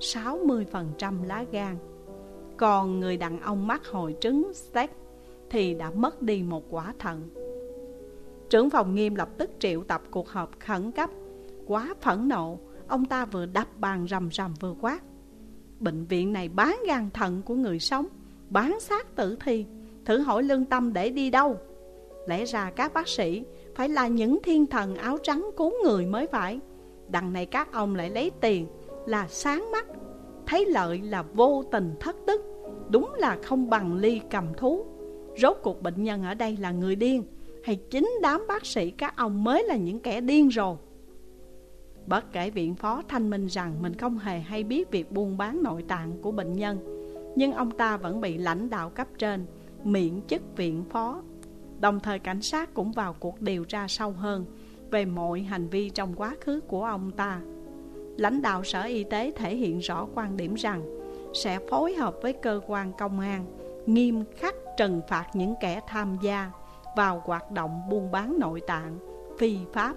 60% lá gan. Còn người đàn ông mắc hội chứng STEC thì đã mất đi một quả thận. Trưởng phòng Nghiêm lập tức triệu tập cuộc họp khẩn cấp. Quá phẫn nộ, ông ta vừa đập bàn rầm rầm vừa quát: Bệnh viện này bán gan thận của người sống, bán xác tử thi, thử hỏi lương tâm để đi đâu? Lẽ ra các bác sĩ phải là những thiên thần áo trắng cứu người mới phải. Đằng này các ông lại lấy tiền là sáng mắt, thấy lợi là vô tình thất đức. Đúng là không bằng ly cầm thú. Rốt cuộc bệnh nhân ở đây là người điên, hay chính đám bác sĩ các ông mới là những kẻ điên rồi? Bất kể viện phó thanh minh rằng mình không hề hay biết việc buôn bán nội tạng của bệnh nhân, nhưng ông ta vẫn bị lãnh đạo cấp trên miễn chức viện phó. Đồng thời cảnh sát cũng vào cuộc điều tra sâu hơn về mọi hành vi trong quá khứ của ông ta. Lãnh đạo Sở Y tế thể hiện rõ quan điểm rằng sẽ phối hợp với cơ quan công an nghiêm khắc trừng phạt những kẻ tham gia vào hoạt động buôn bán nội tạng phi pháp.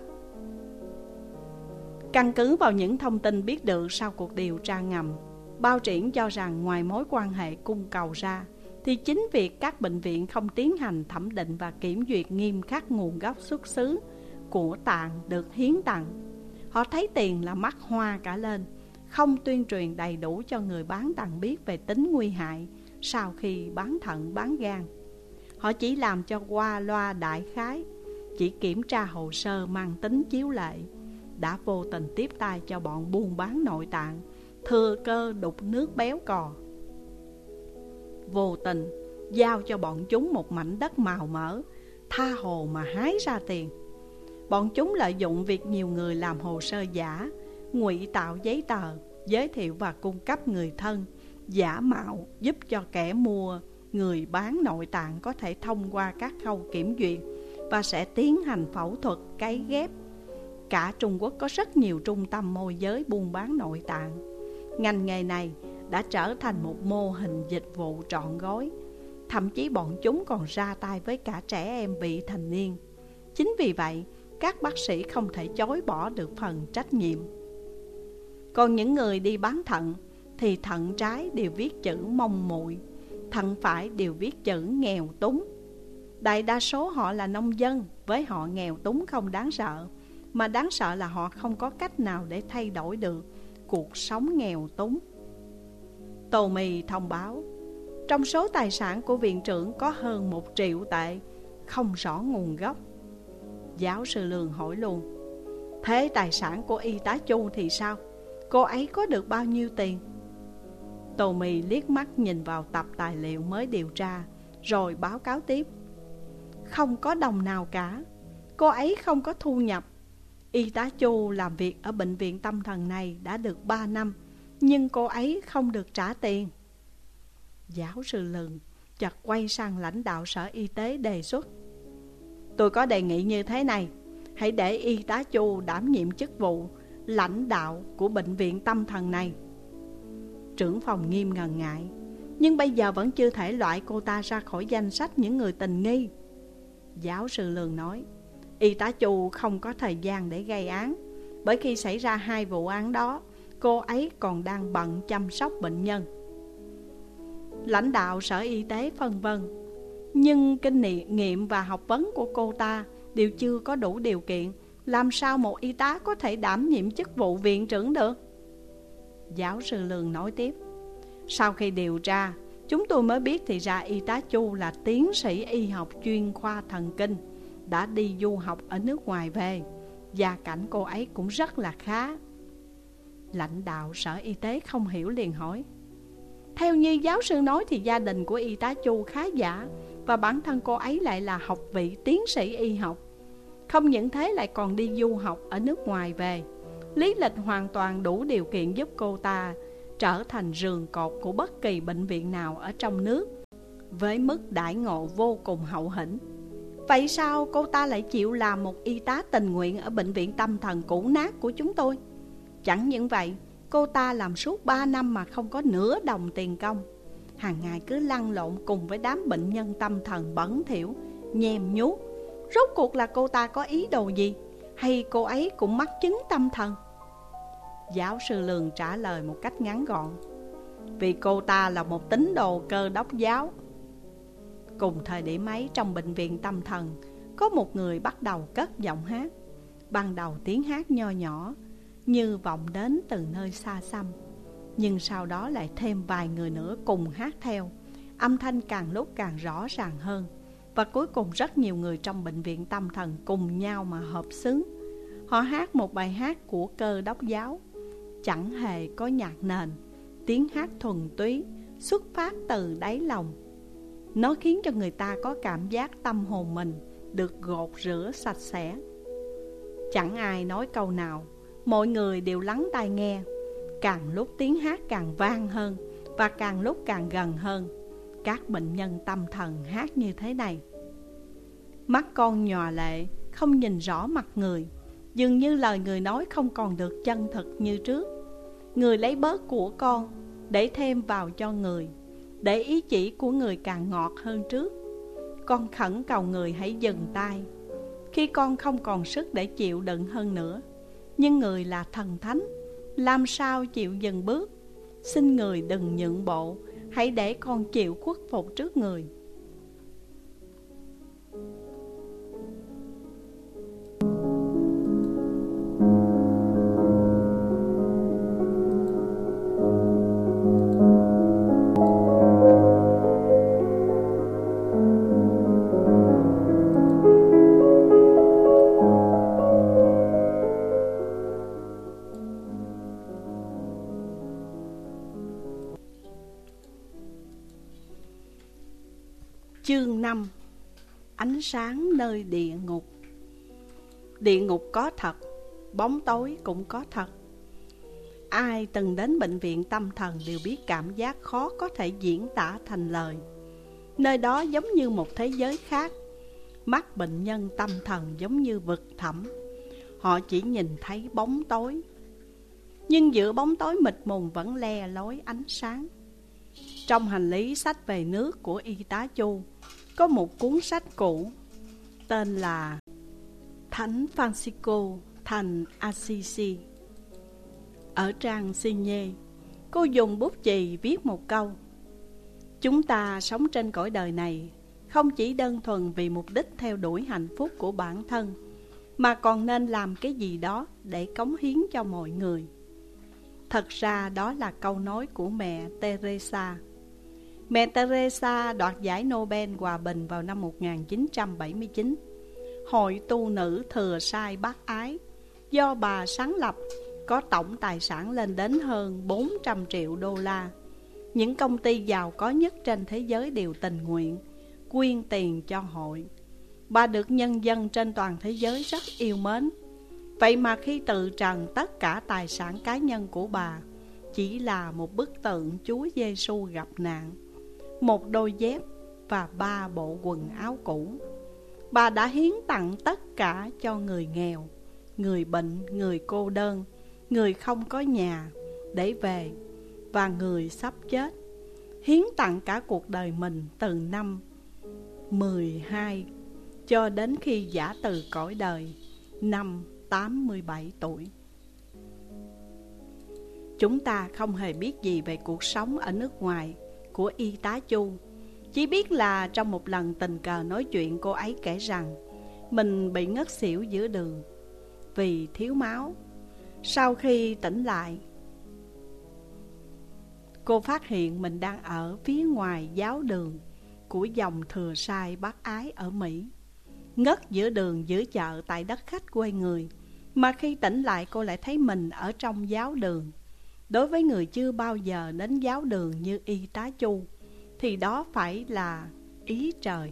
Căn cứ vào những thông tin biết được sau cuộc điều tra ngầm, Bao Triển cho rằng ngoài mối quan hệ cung cầu ra, thì chính việc các bệnh viện không tiến hành thẩm định và kiểm duyệt nghiêm khắc nguồn gốc xuất xứ của tạng được hiến tặng. Họ thấy tiền là mắc hoa cả lên, không tuyên truyền đầy đủ cho người bán tặng biết về tính nguy hại sau khi bán thận bán gan. Họ chỉ làm cho qua loa đại khái, chỉ kiểm tra hồ sơ mang tính chiếu lệ, đã vô tình tiếp tay cho bọn buôn bán nội tạng thừa cơ đục nước béo cò. Vô tình giao cho bọn chúng một mảnh đất màu mỡ, tha hồ mà hái ra tiền. Bọn chúng lợi dụng việc nhiều người làm hồ sơ giả, ngụy tạo giấy tờ, giới thiệu và cung cấp người thân, giả mạo giúp cho kẻ mua, người bán nội tạng có thể thông qua các khâu kiểm duyệt và sẽ tiến hành phẫu thuật cấy ghép. Cả Trung Quốc có rất nhiều trung tâm môi giới buôn bán nội tạng. Ngành nghề này đã trở thành một mô hình dịch vụ trọn gói. Thậm chí bọn chúng còn ra tay với cả trẻ em vị thành niên. Chính vì vậy, các bác sĩ không thể chối bỏ được phần trách nhiệm. Còn những người đi bán thận thì thận trái đều viết chữ mong muội, thận phải đều viết chữ nghèo túng. Đại đa số họ là nông dân, với họ nghèo túng không đáng sợ, mà đáng sợ là họ không có cách nào để thay đổi được cuộc sống nghèo túng. Tô Mì thông báo, trong số tài sản của viện trưởng có hơn 1 triệu tệ, không rõ nguồn gốc. Giáo sư Lương hỏi luôn, thế tài sản của y tá Chu thì sao? Cô ấy có được bao nhiêu tiền? Tô Mì liếc mắt nhìn vào tập tài liệu mới điều tra, rồi báo cáo tiếp. Không có đồng nào cả. Cô ấy không có thu nhập. Y tá Chu làm việc ở bệnh viện tâm thần này đã được 3 năm, nhưng cô ấy không được trả tiền. Giáo sư Lương chợt quay sang lãnh đạo Sở Y tế đề xuất, tôi có đề nghị như thế này, hãy để y tá Chu đảm nhiệm chức vụ lãnh đạo của bệnh viện tâm thần này. Trưởng phòng Nghiêm ngần ngại, nhưng bây giờ vẫn chưa thể loại cô ta ra khỏi danh sách những người tình nghi. Giáo sư Lương nói, y tá Chu không có thời gian để gây án, bởi khi xảy ra 2 vụ án đó, cô ấy còn đang bận chăm sóc bệnh nhân. Lãnh đạo Sở Y tế phân vân, nhưng kinh nghiệm và học vấn của cô ta đều chưa có đủ điều kiện, làm sao một y tá có thể đảm nhiệm chức vụ viện trưởng được? Giáo sư Lương nói tiếp, sau khi điều tra, chúng tôi mới biết thì ra y tá Chu là tiến sĩ y học chuyên khoa thần kinh, đã đi du học ở nước ngoài về, Gia cảnh cô ấy cũng rất là khá. Lãnh đạo sở y tế không hiểu liền hỏi: theo như giáo sư nói thì gia đình của y tá Chu khá giả, và bản thân cô ấy lại là học vị tiến sĩ y học. Không những thế lại còn đi du học ở nước ngoài về. Lý lịch hoàn toàn đủ điều kiện giúp cô ta trở thành giường cột của bất kỳ bệnh viện nào ở trong nước, với mức đãi ngộ vô cùng hậu hĩnh. Vậy sao cô ta lại chịu làm một y tá tình nguyện ở bệnh viện tâm thần cũ nát của chúng tôi? Chẳng những vậy, cô ta làm suốt 3 năm mà không có nửa đồng tiền công. Hàng ngày cứ lăn lộn cùng với đám bệnh nhân tâm thần bẩn thỉu, nhem nhuốc. Rốt cuộc là cô ta có ý đồ gì? Hay cô ấy cũng mắc chứng tâm thần? Giáo sư Lương trả lời một cách ngắn gọn: vì cô ta là một tín đồ Cơ Đốc giáo. Cùng thời điểm ấy, trong bệnh viện tâm thần, có một người bắt đầu cất giọng hát. Ban đầu tiếng hát nho nhỏ, như vọng đến từ nơi xa xăm. Nhưng sau đó lại thêm vài người nữa cùng hát theo. Âm thanh càng lúc càng rõ ràng hơn. Và cuối cùng rất nhiều người trong bệnh viện tâm thần cùng nhau mà hợp xướng. Họ hát một bài hát của Cơ Đốc giáo, chẳng hề có nhạc nền. Tiếng hát thuần túy, xuất phát từ đáy lòng. Nó khiến cho người ta có cảm giác tâm hồn mình được gột rửa sạch sẽ. Chẳng ai nói câu nào, mọi người đều lắng tai nghe. Càng lúc tiếng hát càng vang hơn, và càng lúc càng gần hơn. Các bệnh nhân tâm thần hát như thế này: mắt con nhòa lệ, không nhìn rõ mặt người. Dường như lời người nói không còn được chân thực như trước. Người lấy bớt của con để thêm vào cho người, để ý chỉ của người càng ngọt hơn trước. Con khẩn cầu người hãy dừng tay khi con không còn sức để chịu đựng hơn nữa. Nhưng người là thần thánh, làm sao chịu dừng bước? Xin người đừng nhượng bộ, hãy để con chịu khuất phục trước người. Chương 5: Ánh sáng nơi địa ngục. Địa ngục có thật, bóng tối cũng có thật. Ai từng đến bệnh viện tâm thần đều biết cảm giác khó có thể diễn tả thành lời. Nơi đó giống như một thế giới khác. Mắt bệnh nhân tâm thần giống như vực thẳm. Họ chỉ nhìn thấy bóng tối, nhưng giữa bóng tối mịt mùng vẫn le lói ánh sáng. Trong hành lý xách về nước của y tá Chu có một cuốn sách cũ tên là Thánh Francisco thành Assisi. Ở trang Signé, cô dùng bút chì viết một câu: chúng ta sống trên cõi đời này không chỉ đơn thuần vì mục đích theo đuổi hạnh phúc của bản thân, mà còn nên làm cái gì đó để cống hiến cho mọi người. Thật ra đó là câu nói của mẹ Teresa. Mẹ Teresa đoạt giải Nobel Hòa Bình vào năm 1979. Hội tu nữ Thừa Sai Bác Ái do bà sáng lập có tổng tài sản lên đến hơn 400 triệu đô la. Những công ty giàu có nhất trên thế giới đều tình nguyện quyên tiền cho hội. Bà được nhân dân trên toàn thế giới rất yêu mến. Vậy mà khi từ trần, tất cả tài sản cá nhân của bà chỉ là một bức tượng Chúa Giêsu gặp nạn, một đôi dép và 3 bộ quần áo cũ. Bà đã hiến tặng tất cả cho người nghèo, người bệnh, người cô đơn, người không có nhà để về và người sắp chết. Hiến tặng cả cuộc đời mình từ năm 12 cho đến khi giã từ cõi đời năm 87 tuổi. Chúng ta không hề biết gì về cuộc sống ở nước ngoài của y tá Chu. Chỉ biết là trong một lần tình cờ nói chuyện, cô ấy kể rằng mình bị ngất xỉu giữa đường vì thiếu máu. Sau khi tỉnh lại, cô phát hiện mình đang ở phía ngoài giáo đường của dòng Thừa Sai Bác Ái ở Mỹ. Ngất giữa đường giữa chợ tại đất khách quê người, Mà khi tỉnh lại cô lại thấy mình ở trong giáo đường. Đối với người chưa bao giờ đến giáo đường như Y tá Chu thì đó phải là ý trời.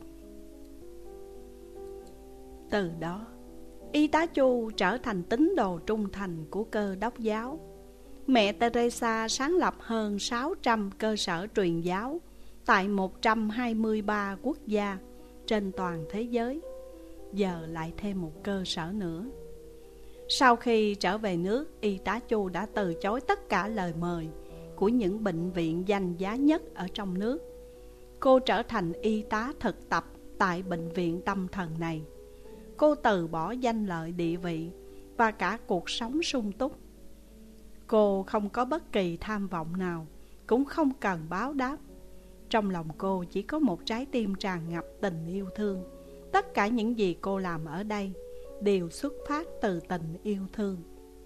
Từ đó, Y tá Chu trở thành tín đồ trung thành của Cơ đốc giáo. Mẹ Teresa sáng lập hơn 600 cơ sở truyền giáo tại 123 quốc gia trên toàn thế giới. Giờ lại thêm một cơ sở nữa. Sau khi trở về nước, Y tá Chu đã từ chối tất cả lời mời của những bệnh viện danh giá nhất ở trong nước. Cô trở thành y tá thực tập tại bệnh viện tâm thần này. Cô từ bỏ danh lợi địa vị và cả cuộc sống sung túc. Cô không có bất kỳ tham vọng nào, cũng không cần báo đáp. Trong lòng cô chỉ có một trái tim tràn ngập tình yêu thương. Tất cả những gì cô làm ở đây đều xuất phát từ tình yêu thương.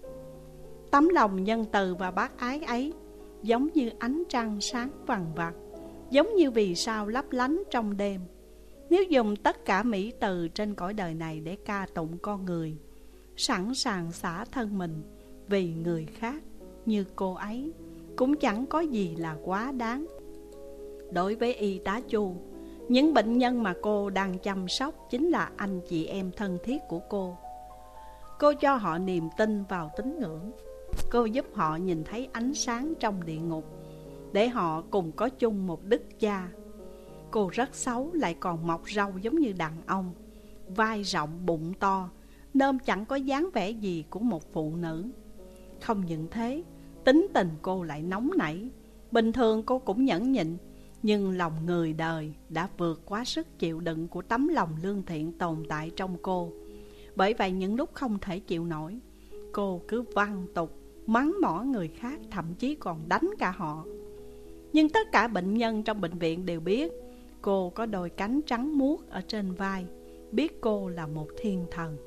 Tấm lòng nhân từ và bác ái ấy giống như ánh trăng sáng vằng vặc, giống như vì sao lấp lánh trong đêm. Nếu dùng tất cả mỹ từ trên cõi đời này để ca tụng con người sẵn sàng xả thân mình vì người khác như cô ấy, cũng chẳng có gì là quá đáng. Đối với Y tá Chu, những bệnh nhân mà cô đang chăm sóc chính là anh chị em thân thiết của cô. Cô cho họ niềm tin vào tín ngưỡng. Cô giúp họ nhìn thấy ánh sáng trong địa ngục, để họ cùng có chung một Đức Cha. Cô rất xấu lại còn mọc râu giống như đàn ông, vai rộng bụng to, nên chẳng có dáng vẻ gì của một phụ nữ. Không những thế, tính tình cô lại nóng nảy. Bình thường cô cũng nhẫn nhịn, nhưng lòng người đời đã vượt quá sức chịu đựng của tấm lòng lương thiện tồn tại trong cô. Bởi vậy những lúc không thể chịu nổi, cô cứ văng tục, mắng mỏ người khác, thậm chí còn đánh cả họ. Nhưng tất cả bệnh nhân trong bệnh viện đều biết cô có đôi cánh trắng muốt ở trên vai, biết cô là một thiên thần.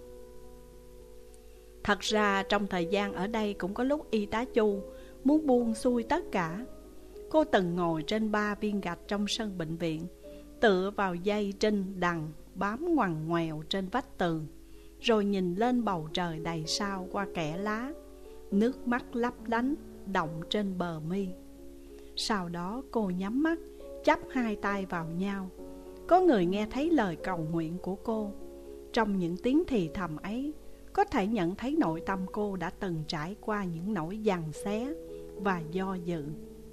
Thật ra trong thời gian ở đây cũng có lúc Y tá Chu muốn buông xuôi tất cả. Cô từng ngồi trên 3 viên gạch trong sân bệnh viện, tựa vào dây trinh đằng bám ngoằn ngoèo trên vách tường, rồi nhìn lên bầu trời đầy sao qua kẽ lá. Nước mắt lấp lánh đọng trên bờ mi. Sau đó cô nhắm mắt, chắp hai tay vào nhau. Có người nghe thấy lời cầu nguyện của cô. Trong những tiếng thì thầm ấy, có thể nhận thấy nội tâm cô đã từng trải qua những nỗi giằng xé và do dự.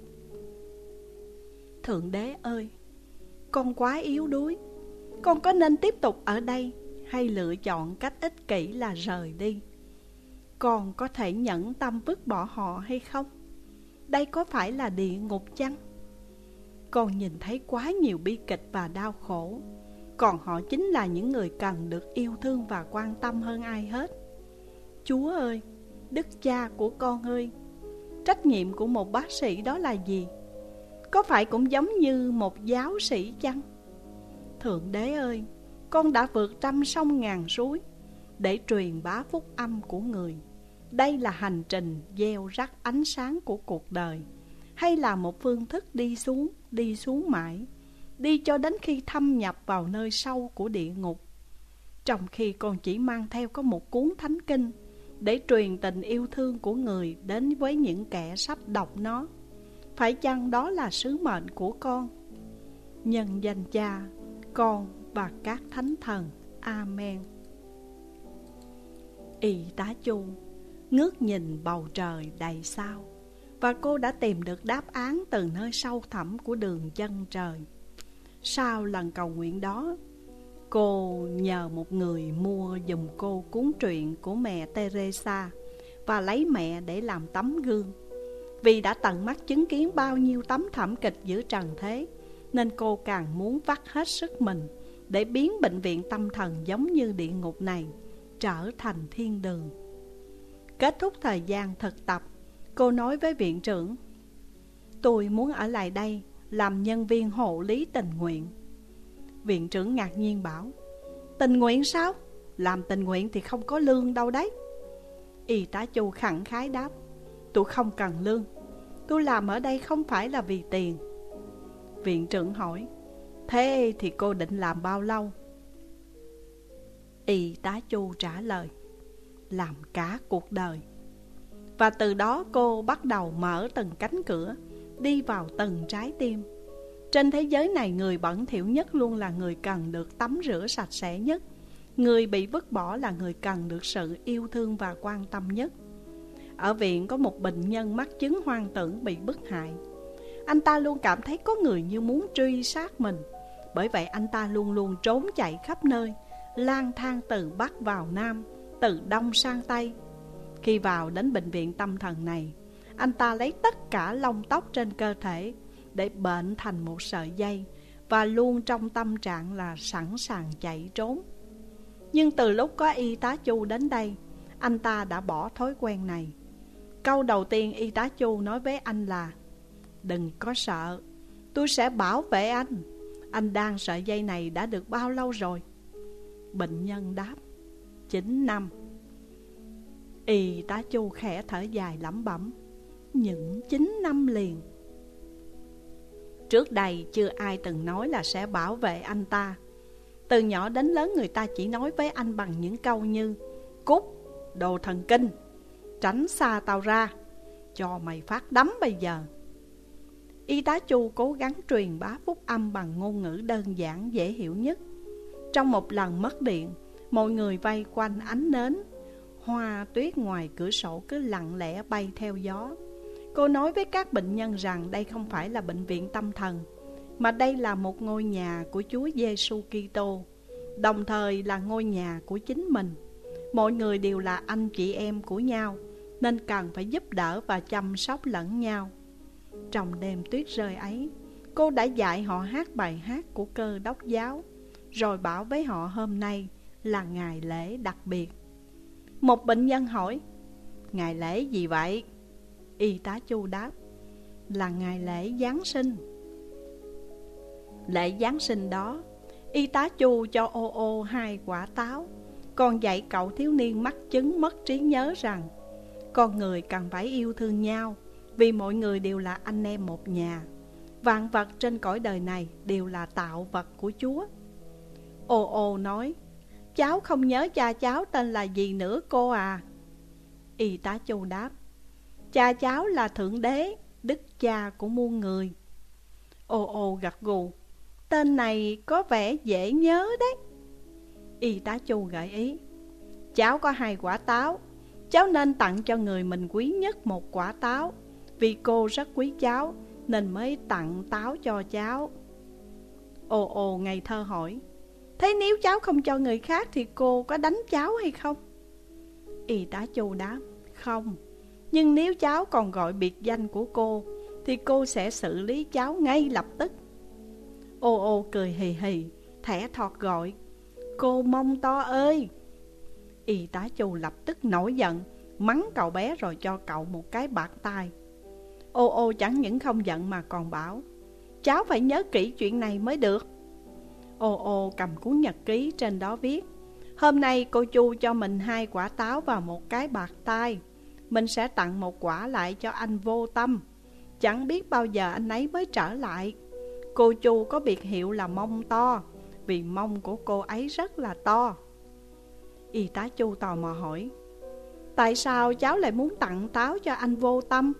Thượng Đế ơi, con quá yếu đuối. Con có nên tiếp tục ở đây hay lựa chọn cách ích kỷ là rời đi? Con có thể nhẫn tâm vứt bỏ họ hay không? Đây có phải là địa ngục chăng? Con nhìn thấy quá nhiều bi kịch và đau khổ, còn họ chính là những người cần được yêu thương và quan tâm hơn ai hết. Chúa ơi, Đức Cha của con ơi, trách nhiệm của một bác sĩ đó là gì? Có phải cũng giống như một giáo sĩ chăng? Thượng Đế ơi, con đã vượt trăm sông ngàn suối để truyền bá phúc âm của người. Đây là hành trình gieo rắc ánh sáng của cuộc đời, hay là một phương thức đi xuống mãi, đi cho đến khi thâm nhập vào nơi sâu của địa ngục? Trong khi con chỉ mang theo có một cuốn thánh kinh để truyền tình yêu thương của người đến với những kẻ sắp đọc nó, phải chăng đó là sứ mệnh của con? Nhân danh Cha, Con và các thánh thần. Amen. Y tá Chu ngước nhìn bầu trời đầy sao, và cô đã tìm được đáp án từ nơi sâu thẳm của đường chân trời. Sau lần cầu nguyện đó, cô nhờ một người mua giùm cô cuốn truyện của mẹ Teresa và lấy mẹ để làm tấm gương. Vì đã tận mắt chứng kiến bao nhiêu tấm thảm kịch giữa trần thế, nên cô càng muốn vắt hết sức mình để biến bệnh viện tâm thần giống như địa ngục này trở thành thiên đường. Kết thúc thời gian thực tập, cô nói với viện trưởng: tôi muốn ở lại đây làm nhân viên hộ lý tình nguyện. Viện trưởng ngạc nhiên bảo: tình nguyện sao? Làm tình nguyện thì không có lương đâu đấy. Y tá Chu khẳng khái đáp: tôi không cần lương, tôi làm ở đây không phải là vì tiền. Viện trưởng hỏi: thế thì cô định làm bao lâu? Y tá Chu trả lời: làm cả cuộc đời. Và từ đó cô bắt đầu mở từng cánh cửa, đi vào từng trái tim. Trên thế giới này, người bẩn thỉu nhất luôn là người cần được tắm rửa sạch sẽ nhất. Người bị vứt bỏ là người cần được sự yêu thương và quan tâm nhất. Ở viện có một bệnh nhân mắc chứng hoang tưởng bị bức hại. Anh ta luôn cảm thấy có người như muốn truy sát mình. Bởi vậy anh ta luôn luôn trốn chạy khắp nơi, lang thang từ Bắc vào Nam, từ Đông sang Tây. Khi vào đến bệnh viện tâm thần này, anh ta lấy tất cả lông tóc trên cơ thể để bệnh thành một sợi dây, và luôn trong tâm trạng là sẵn sàng chạy trốn. Nhưng từ lúc có y tá Chu đến đây, anh ta đã bỏ thói quen này. Câu đầu tiên y tá Chu nói với anh là: "Đừng có sợ, tôi sẽ bảo vệ anh. Anh đang sợi dây này đã được bao lâu rồi?" Bệnh nhân đáp: 9 năm. Y tá Chu khẽ thở dài lẩm bẩm: "Những 9 năm liền." Trước đây chưa ai từng nói là sẽ bảo vệ anh ta. Từ nhỏ đến lớn, người ta chỉ nói với anh bằng những câu như: "Cút, đồ thần kinh, tránh xa tao ra, cho mày phát đấm bây giờ." Y tá Chu cố gắng truyền bá phúc âm bằng ngôn ngữ đơn giản dễ hiểu nhất. Trong một lần mất điện, mọi người vây quanh ánh nến. Hoa tuyết ngoài cửa sổ cứ lặng lẽ bay theo gió. Cô nói với các bệnh nhân rằng đây không phải là bệnh viện tâm thần, mà đây là một ngôi nhà của Chúa Giêsu Kitô, đồng thời là ngôi nhà của chính mình. Mọi người đều là anh chị em của nhau, nên cần phải giúp đỡ và chăm sóc lẫn nhau. Trong đêm tuyết rơi ấy, cô đã dạy họ hát bài hát của Cơ Đốc giáo, rồi bảo với họ hôm nay là ngày lễ đặc biệt. Một bệnh nhân hỏi: "Ngày lễ gì vậy?" Y tá Chu đáp: "Là ngày lễ Giáng sinh." Lễ Giáng sinh đó, y tá Chu cho ô 2 quả táo, còn dạy cậu thiếu niên mắc chứng mất trí nhớ rằng con người cần phải yêu thương nhau, vì mọi người đều là anh em một nhà. Vạn vật trên cõi đời này đều là tạo vật của Chúa. Ô nói: "Cháu không nhớ cha cháu tên là gì nữa cô à?" Y tá Chu đáp: "Cha cháu là Thượng Đế, Đức Cha của muôn người." Ô gật gù: "Tên này có vẻ dễ nhớ đấy." Y tá Chu gợi ý: "Cháu có 2 quả táo, cháu nên tặng cho người mình quý nhất 1 quả táo. Vì cô rất quý cháu nên mới tặng táo cho cháu." Ô ngây thơ hỏi: "Thế nếu cháu không cho người khác thì cô có đánh cháu hay không?" Y tá Chu đáp: "Không, nhưng nếu cháu còn gọi biệt danh của cô thì cô sẽ xử lý cháu ngay lập tức." Ô cười hì hì, thẻ thọt gọi: "Cô Mông To ơi!" Y tá Chu lập tức nổi giận, mắng cậu bé rồi cho cậu một cái bạt tai. Ô chẳng những không giận mà còn bảo: "Cháu phải nhớ kỹ chuyện này mới được." Ô cầm cuốn nhật ký, trên đó viết: "Hôm nay cô Chu cho mình 2 quả táo và một cái bạt tai. Mình sẽ tặng 1 quả lại cho anh Vô Tâm. Chẳng biết bao giờ anh ấy mới trở lại. Cô Chu có biệt hiệu là Mông To, vì mông của cô ấy rất là to." Y tá Chu tò mò hỏi: "Tại sao cháu lại muốn tặng táo cho anh Vô Tâm?"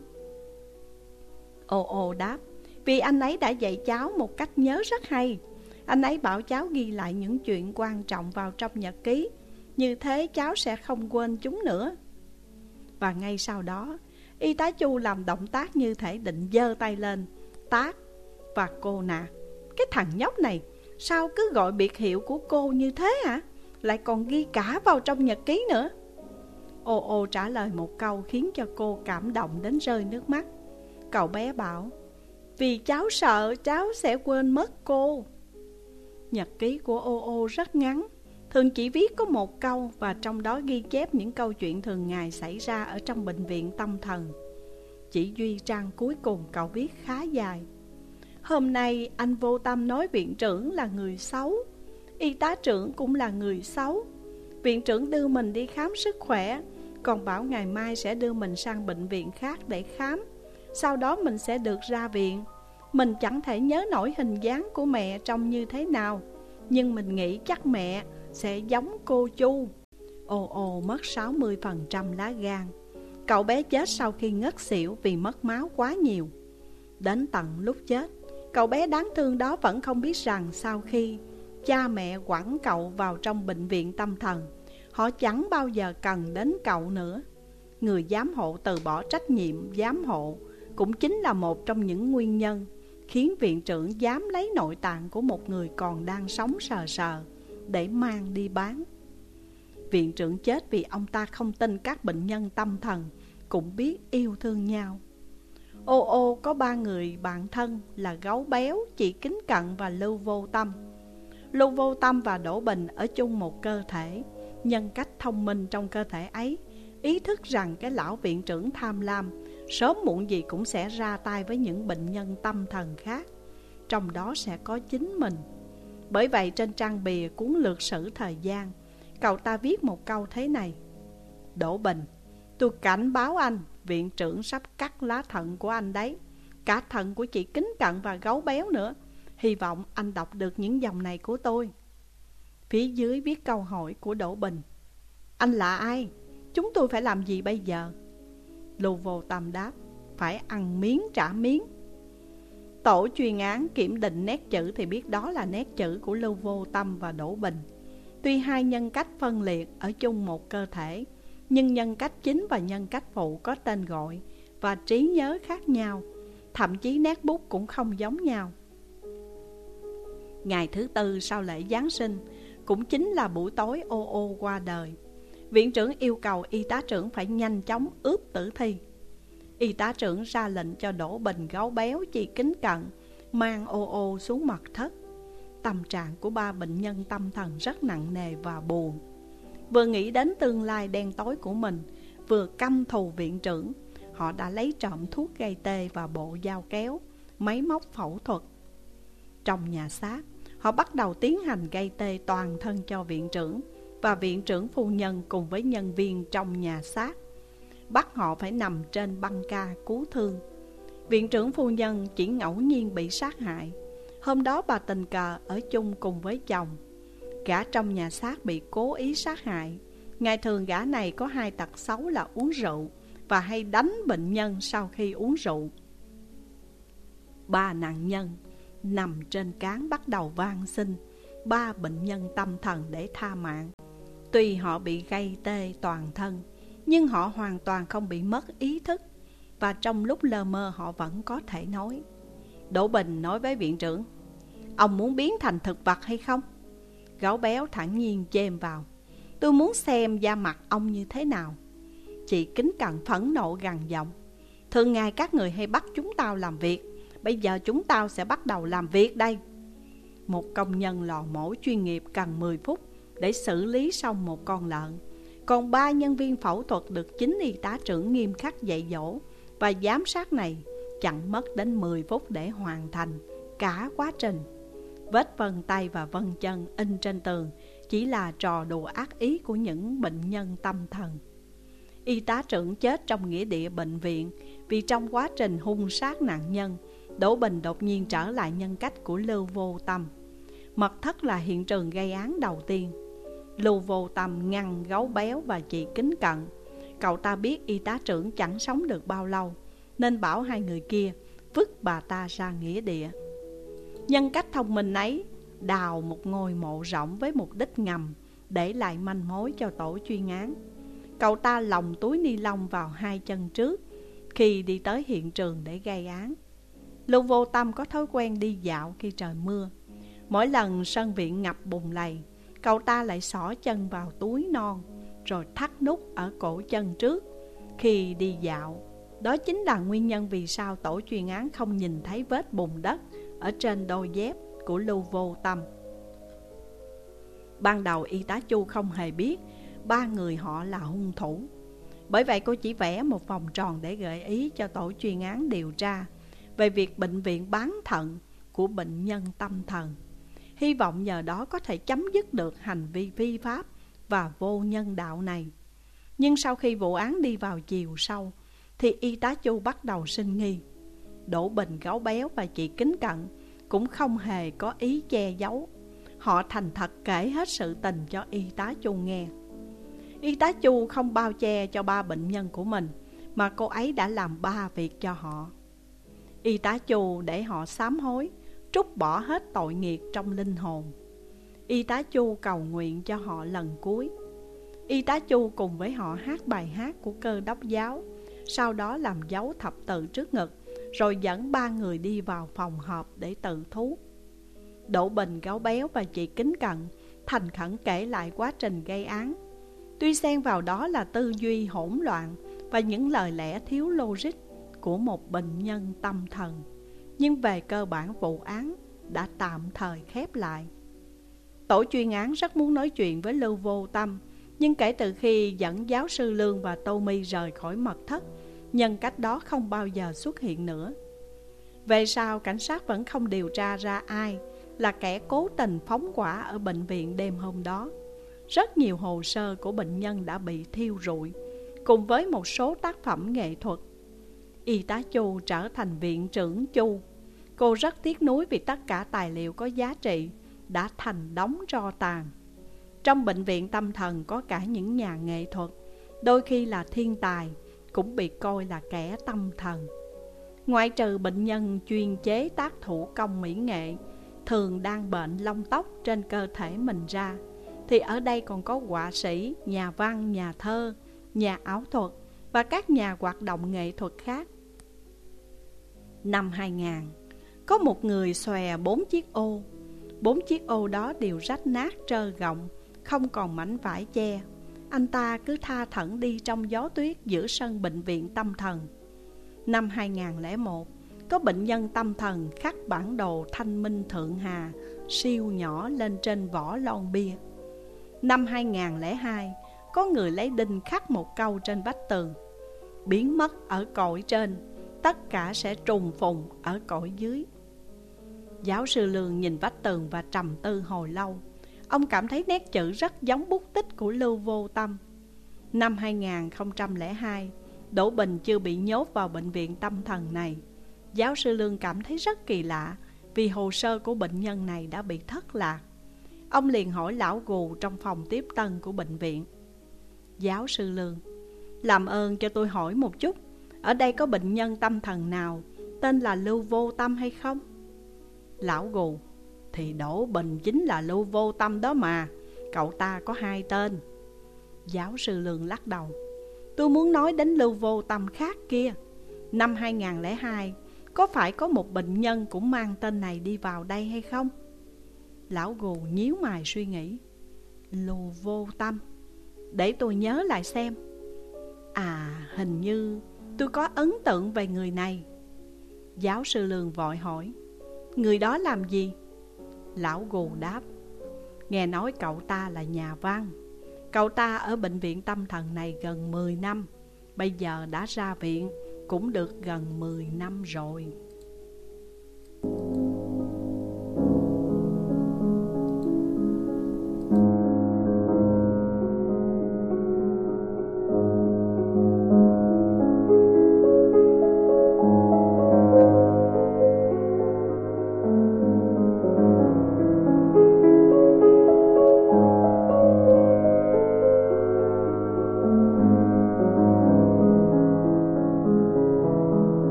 Ô đáp: "Vì anh ấy đã dạy cháu một cách nhớ rất hay. Anh ấy bảo cháu ghi lại những chuyện quan trọng vào trong nhật ký, như thế cháu sẽ không quên chúng nữa." Và ngay sau đó, y tá Chu làm động tác như thể định giơ tay lên tát. Và cô nạt: "Cái thằng nhóc này, sao cứ gọi biệt hiệu của cô như thế hả? Lại còn ghi cả vào trong nhật ký nữa." Ô trả lời một câu khiến cho cô cảm động đến rơi nước mắt. Cậu bé bảo: "Vì cháu sợ cháu sẽ quên mất cô." Nhật ký của ô rất ngắn, thường chỉ viết có 1 câu, và trong đó ghi chép những câu chuyện thường ngày xảy ra ở trong bệnh viện tâm thần. Chỉ duy trang cuối cùng cậu viết khá dài: "Hôm nay anh Vô Tâm nói viện trưởng là người xấu, y tá trưởng cũng là người xấu. Viện trưởng đưa mình đi khám sức khỏe, còn bảo ngày mai sẽ đưa mình sang bệnh viện khác để khám. Sau đó mình sẽ được ra viện. Mình chẳng thể nhớ nổi hình dáng của mẹ trông như thế nào, nhưng mình nghĩ chắc mẹ sẽ giống cô Chu. Ô ô mất 60% lá gan. Cậu bé chết sau khi ngất xỉu vì mất máu quá nhiều. Đến tận lúc chết, cậu bé đáng thương đó vẫn không biết rằng sau khi cha mẹ quẳng cậu vào trong bệnh viện tâm thần, họ chẳng bao giờ cần đến cậu nữa. Người giám hộ từ bỏ trách nhiệm giám hộ cũng chính là một trong những nguyên nhân khiến viện trưởng dám lấy nội tạng của một người còn đang sống sờ sờ để mang đi bán. Viện trưởng chết vì ông ta không tin các bệnh nhân tâm thần cũng biết yêu thương nhau. Ô ô có 3 người bạn thân là Gấu Béo, Chị Kính Cận và Lưu Vô Tâm. Lưu Vô Tâm và Đỗ Bình ở chung một cơ thể. Nhân cách thông minh trong cơ thể ấy ý thức rằng cái lão viện trưởng tham lam sớm muộn gì cũng sẽ ra tay với những bệnh nhân tâm thần khác, trong đó sẽ có chính mình. Bởi vậy trên trang bìa cuốn lược sử thời gian, cậu ta viết một câu thế này: Đỗ Bình, tôi cảnh báo anh, viện trưởng sắp cắt lá thận của anh đấy, cả thận của Chị Kính Cận và Gấu Béo nữa. Hy vọng anh đọc được những dòng này của tôi. Phía dưới viết câu hỏi của Đỗ Bình: Anh là ai? Chúng tôi phải làm gì bây giờ? Lưu Vô Tâm đáp: Phải ăn miếng trả miếng. Tổ chuyên án kiểm định nét chữ thì biết đó là nét chữ của Lưu Vô Tâm và Đỗ Bình. Tuy hai nhân cách phân liệt ở chung một cơ thể, nhưng nhân cách chính và nhân cách phụ có tên gọi và trí nhớ khác nhau, thậm chí nét bút cũng không giống nhau. Ngày thứ tư sau lễ Giáng sinh, cũng chính là buổi tối ô ô qua đời, viện trưởng yêu cầu y tá trưởng phải nhanh chóng ướp tử thi. Y tá trưởng ra lệnh cho Đỗ Bình, Gấu Béo, Chị Kính Cận mang ô ô xuống mật thất. Tâm trạng của 3 bệnh nhân tâm thần rất nặng nề và buồn. Vừa nghĩ đến tương lai đen tối của mình, vừa căm thù viện trưởng, họ đã lấy trộm thuốc gây tê và bộ dao kéo, máy móc phẫu thuật. Trong nhà xác, họ bắt đầu tiến hành gây tê toàn thân cho viện trưởng và viện trưởng phu nhân cùng với nhân viên trong nhà xác, bắt họ phải nằm trên băng ca cứu thương. Viện trưởng phu nhân chỉ ngẫu nhiên bị sát hại. Hôm đó bà tình cờ ở chung cùng với chồng. Gã trong nhà xác bị cố ý sát hại. Ngày thường gã này có 2 tật xấu là uống rượu và hay đánh bệnh nhân sau khi uống rượu. 3 nạn nhân nằm trên cáng bắt đầu van xin 3 bệnh nhân tâm thần để tha mạng. Tuy họ bị gây tê toàn thân, nhưng họ hoàn toàn không bị mất ý thức, và trong lúc lơ mơ họ vẫn có thể nói. Đỗ Bình nói với viện trưởng: Ông muốn biến thành thực vật hay không? Gấu Béo thản nhiên chêm vào: Tôi muốn xem da mặt ông như thế nào. Chị Kính Cận phẫn nộ gằn giọng: Thường ngày các người hay bắt chúng tao làm việc, bây giờ chúng tao sẽ bắt đầu làm việc đây. Một công nhân lò mổ chuyên nghiệp cần 10 phút để xử lý xong một con lợn, còn 3 nhân viên phẫu thuật được chính y tá trưởng nghiêm khắc dạy dỗ và giám sát này chẳng mất đến 10 phút để hoàn thành cả quá trình. Vết vân tay và vân chân in trên tường chỉ là trò đùa ác ý của những bệnh nhân tâm thần. Y tá trưởng chết trong nghĩa địa bệnh viện vì trong quá trình hung sát nạn nhân, Đỗ Bình đột nhiên trở lại nhân cách của Lưu Vô Tâm. Mật thất là hiện trường gây án đầu tiên. Lưu Vô Tâm ngăn Gấu Béo và Chị Kính Cận. Cậu ta biết y tá trưởng chẳng sống được bao lâu, nên bảo 2 người kia vứt bà ta ra nghĩa địa. Nhân cách thông minh ấy đào một ngôi mộ rộng với mục đích ngầm, để lại manh mối cho tổ chuyên án. Cậu ta lồng túi ni lông vào 2 chân trước khi đi tới hiện trường để gây án. Lưu Vô Tâm có thói quen đi dạo khi trời mưa. Mỗi lần sân viện ngập bùn lầy, cậu ta lại xỏ chân vào túi non, rồi thắt nút ở cổ chân trước khi đi dạo. Đó chính là nguyên nhân vì sao tổ chuyên án không nhìn thấy vết bùn đất ở trên đôi dép của Lưu Vô Tâm. Ban đầu y tá Chu không hề biết 3 người họ là hung thủ. Bởi vậy cô chỉ vẽ một vòng tròn để gợi ý cho tổ chuyên án điều tra về việc bệnh viện bán thận của bệnh nhân tâm thần. Hy vọng nhờ đó có thể chấm dứt được hành vi phi pháp và vô nhân đạo này. Nhưng sau khi vụ án đi vào chiều sâu thì y tá Chu bắt đầu sinh nghi. Đỗ Bình, Gấu Béo và Chị Kính Cận cũng không hề có ý che giấu. Họ thành thật kể hết sự tình cho y tá Chu nghe. Y tá Chu không bao che cho 3 bệnh nhân của mình, mà cô ấy đã làm 3 việc cho họ. Y tá Chu để họ sám hối, trút bỏ hết tội nghiệp trong linh hồn. Y tá Chu cầu nguyện cho họ lần cuối. Y tá Chu cùng với họ hát bài hát của Cơ Đốc giáo, sau đó làm dấu thập tự trước ngực, rồi dẫn 3 người đi vào phòng họp để tự thú. Đỗ Bình, Gấu Béo và chị Kính Cận thành khẩn kể lại quá trình gây án. Tuy xen vào đó là tư duy hỗn loạn và những lời lẽ thiếu logic của một bệnh nhân tâm thần, nhưng về cơ bản vụ án đã tạm thời khép lại. Tổ chuyên án rất muốn nói chuyện với Lưu Vô Tâm, nhưng kể từ khi dẫn giáo sư Lương và Tommy rời khỏi mật thất, nhân cách đó không bao giờ xuất hiện nữa. Về sau, cảnh sát vẫn không điều tra ra ai là kẻ cố tình phóng hỏa ở bệnh viện đêm hôm đó. Rất nhiều hồ sơ của bệnh nhân đã bị thiêu rụi, cùng với một số tác phẩm nghệ thuật. Y tá Chu trở thành viện trưởng Chu. Cô rất tiếc nuối vì tất cả tài liệu có giá trị đã thành đống tro tàn. Trong bệnh viện tâm thần có cả những nhà nghệ thuật, đôi khi là thiên tài, cũng bị coi là kẻ tâm thần. Ngoại trừ bệnh nhân chuyên chế tác thủ công mỹ nghệ, thường đang bệnh lông tóc trên cơ thể mình ra, thì ở đây còn có họa sĩ, nhà văn, nhà thơ, nhà ảo thuật và các nhà hoạt động nghệ thuật khác. Năm 2000, có một người xòe 4 chiếc ô. 4 chiếc ô đó đều rách nát trơ gọng, không còn mảnh vải che. Anh ta cứ tha thẩn đi trong gió tuyết giữa sân bệnh viện tâm thần. Năm 2001, có bệnh nhân tâm thần khắc bản đồ Thanh Minh Thượng Hà siêu nhỏ lên trên vỏ lon bia. Năm 2002, có người lấy đinh khắc một câu trên vách tường: biến mất ở cõi trên, tất cả sẽ trùng phùng ở cõi dưới. Giáo sư Lương nhìn vách tường và trầm tư hồi lâu. Ông cảm thấy nét chữ rất giống bút tích của Lưu Vô Tâm. Năm 2002, Đỗ Bình chưa bị nhốt vào bệnh viện tâm thần này. Giáo sư Lương cảm thấy rất kỳ lạ vì hồ sơ của bệnh nhân này đã bị thất lạc. Ông liền hỏi lão gù trong phòng tiếp tân của bệnh viện: giáo sư Lương, làm ơn cho tôi hỏi một chút, ở đây có bệnh nhân tâm thần nào tên là Lưu Vô Tâm hay không? Lão gù: thì Đỗ Bình chính là Lưu Vô Tâm đó mà, cậu ta có 2 tên. Giáo sư Lương lắc đầu: tôi muốn nói đến Lưu Vô Tâm khác kia. Năm 2002, có phải có một bệnh nhân cũng mang tên này đi vào đây hay không? Lão gù nhíu mày suy nghĩ: Lưu Vô Tâm, để tôi nhớ lại xem. À, hình như tôi có ấn tượng về người này. Giáo sư Lương vội hỏi: người đó làm gì? Lão gù đáp: nghe nói cậu ta là nhà văn. Cậu ta ở bệnh viện tâm thần này gần 10 năm. Bây giờ đã ra viện cũng được gần 10 năm rồi.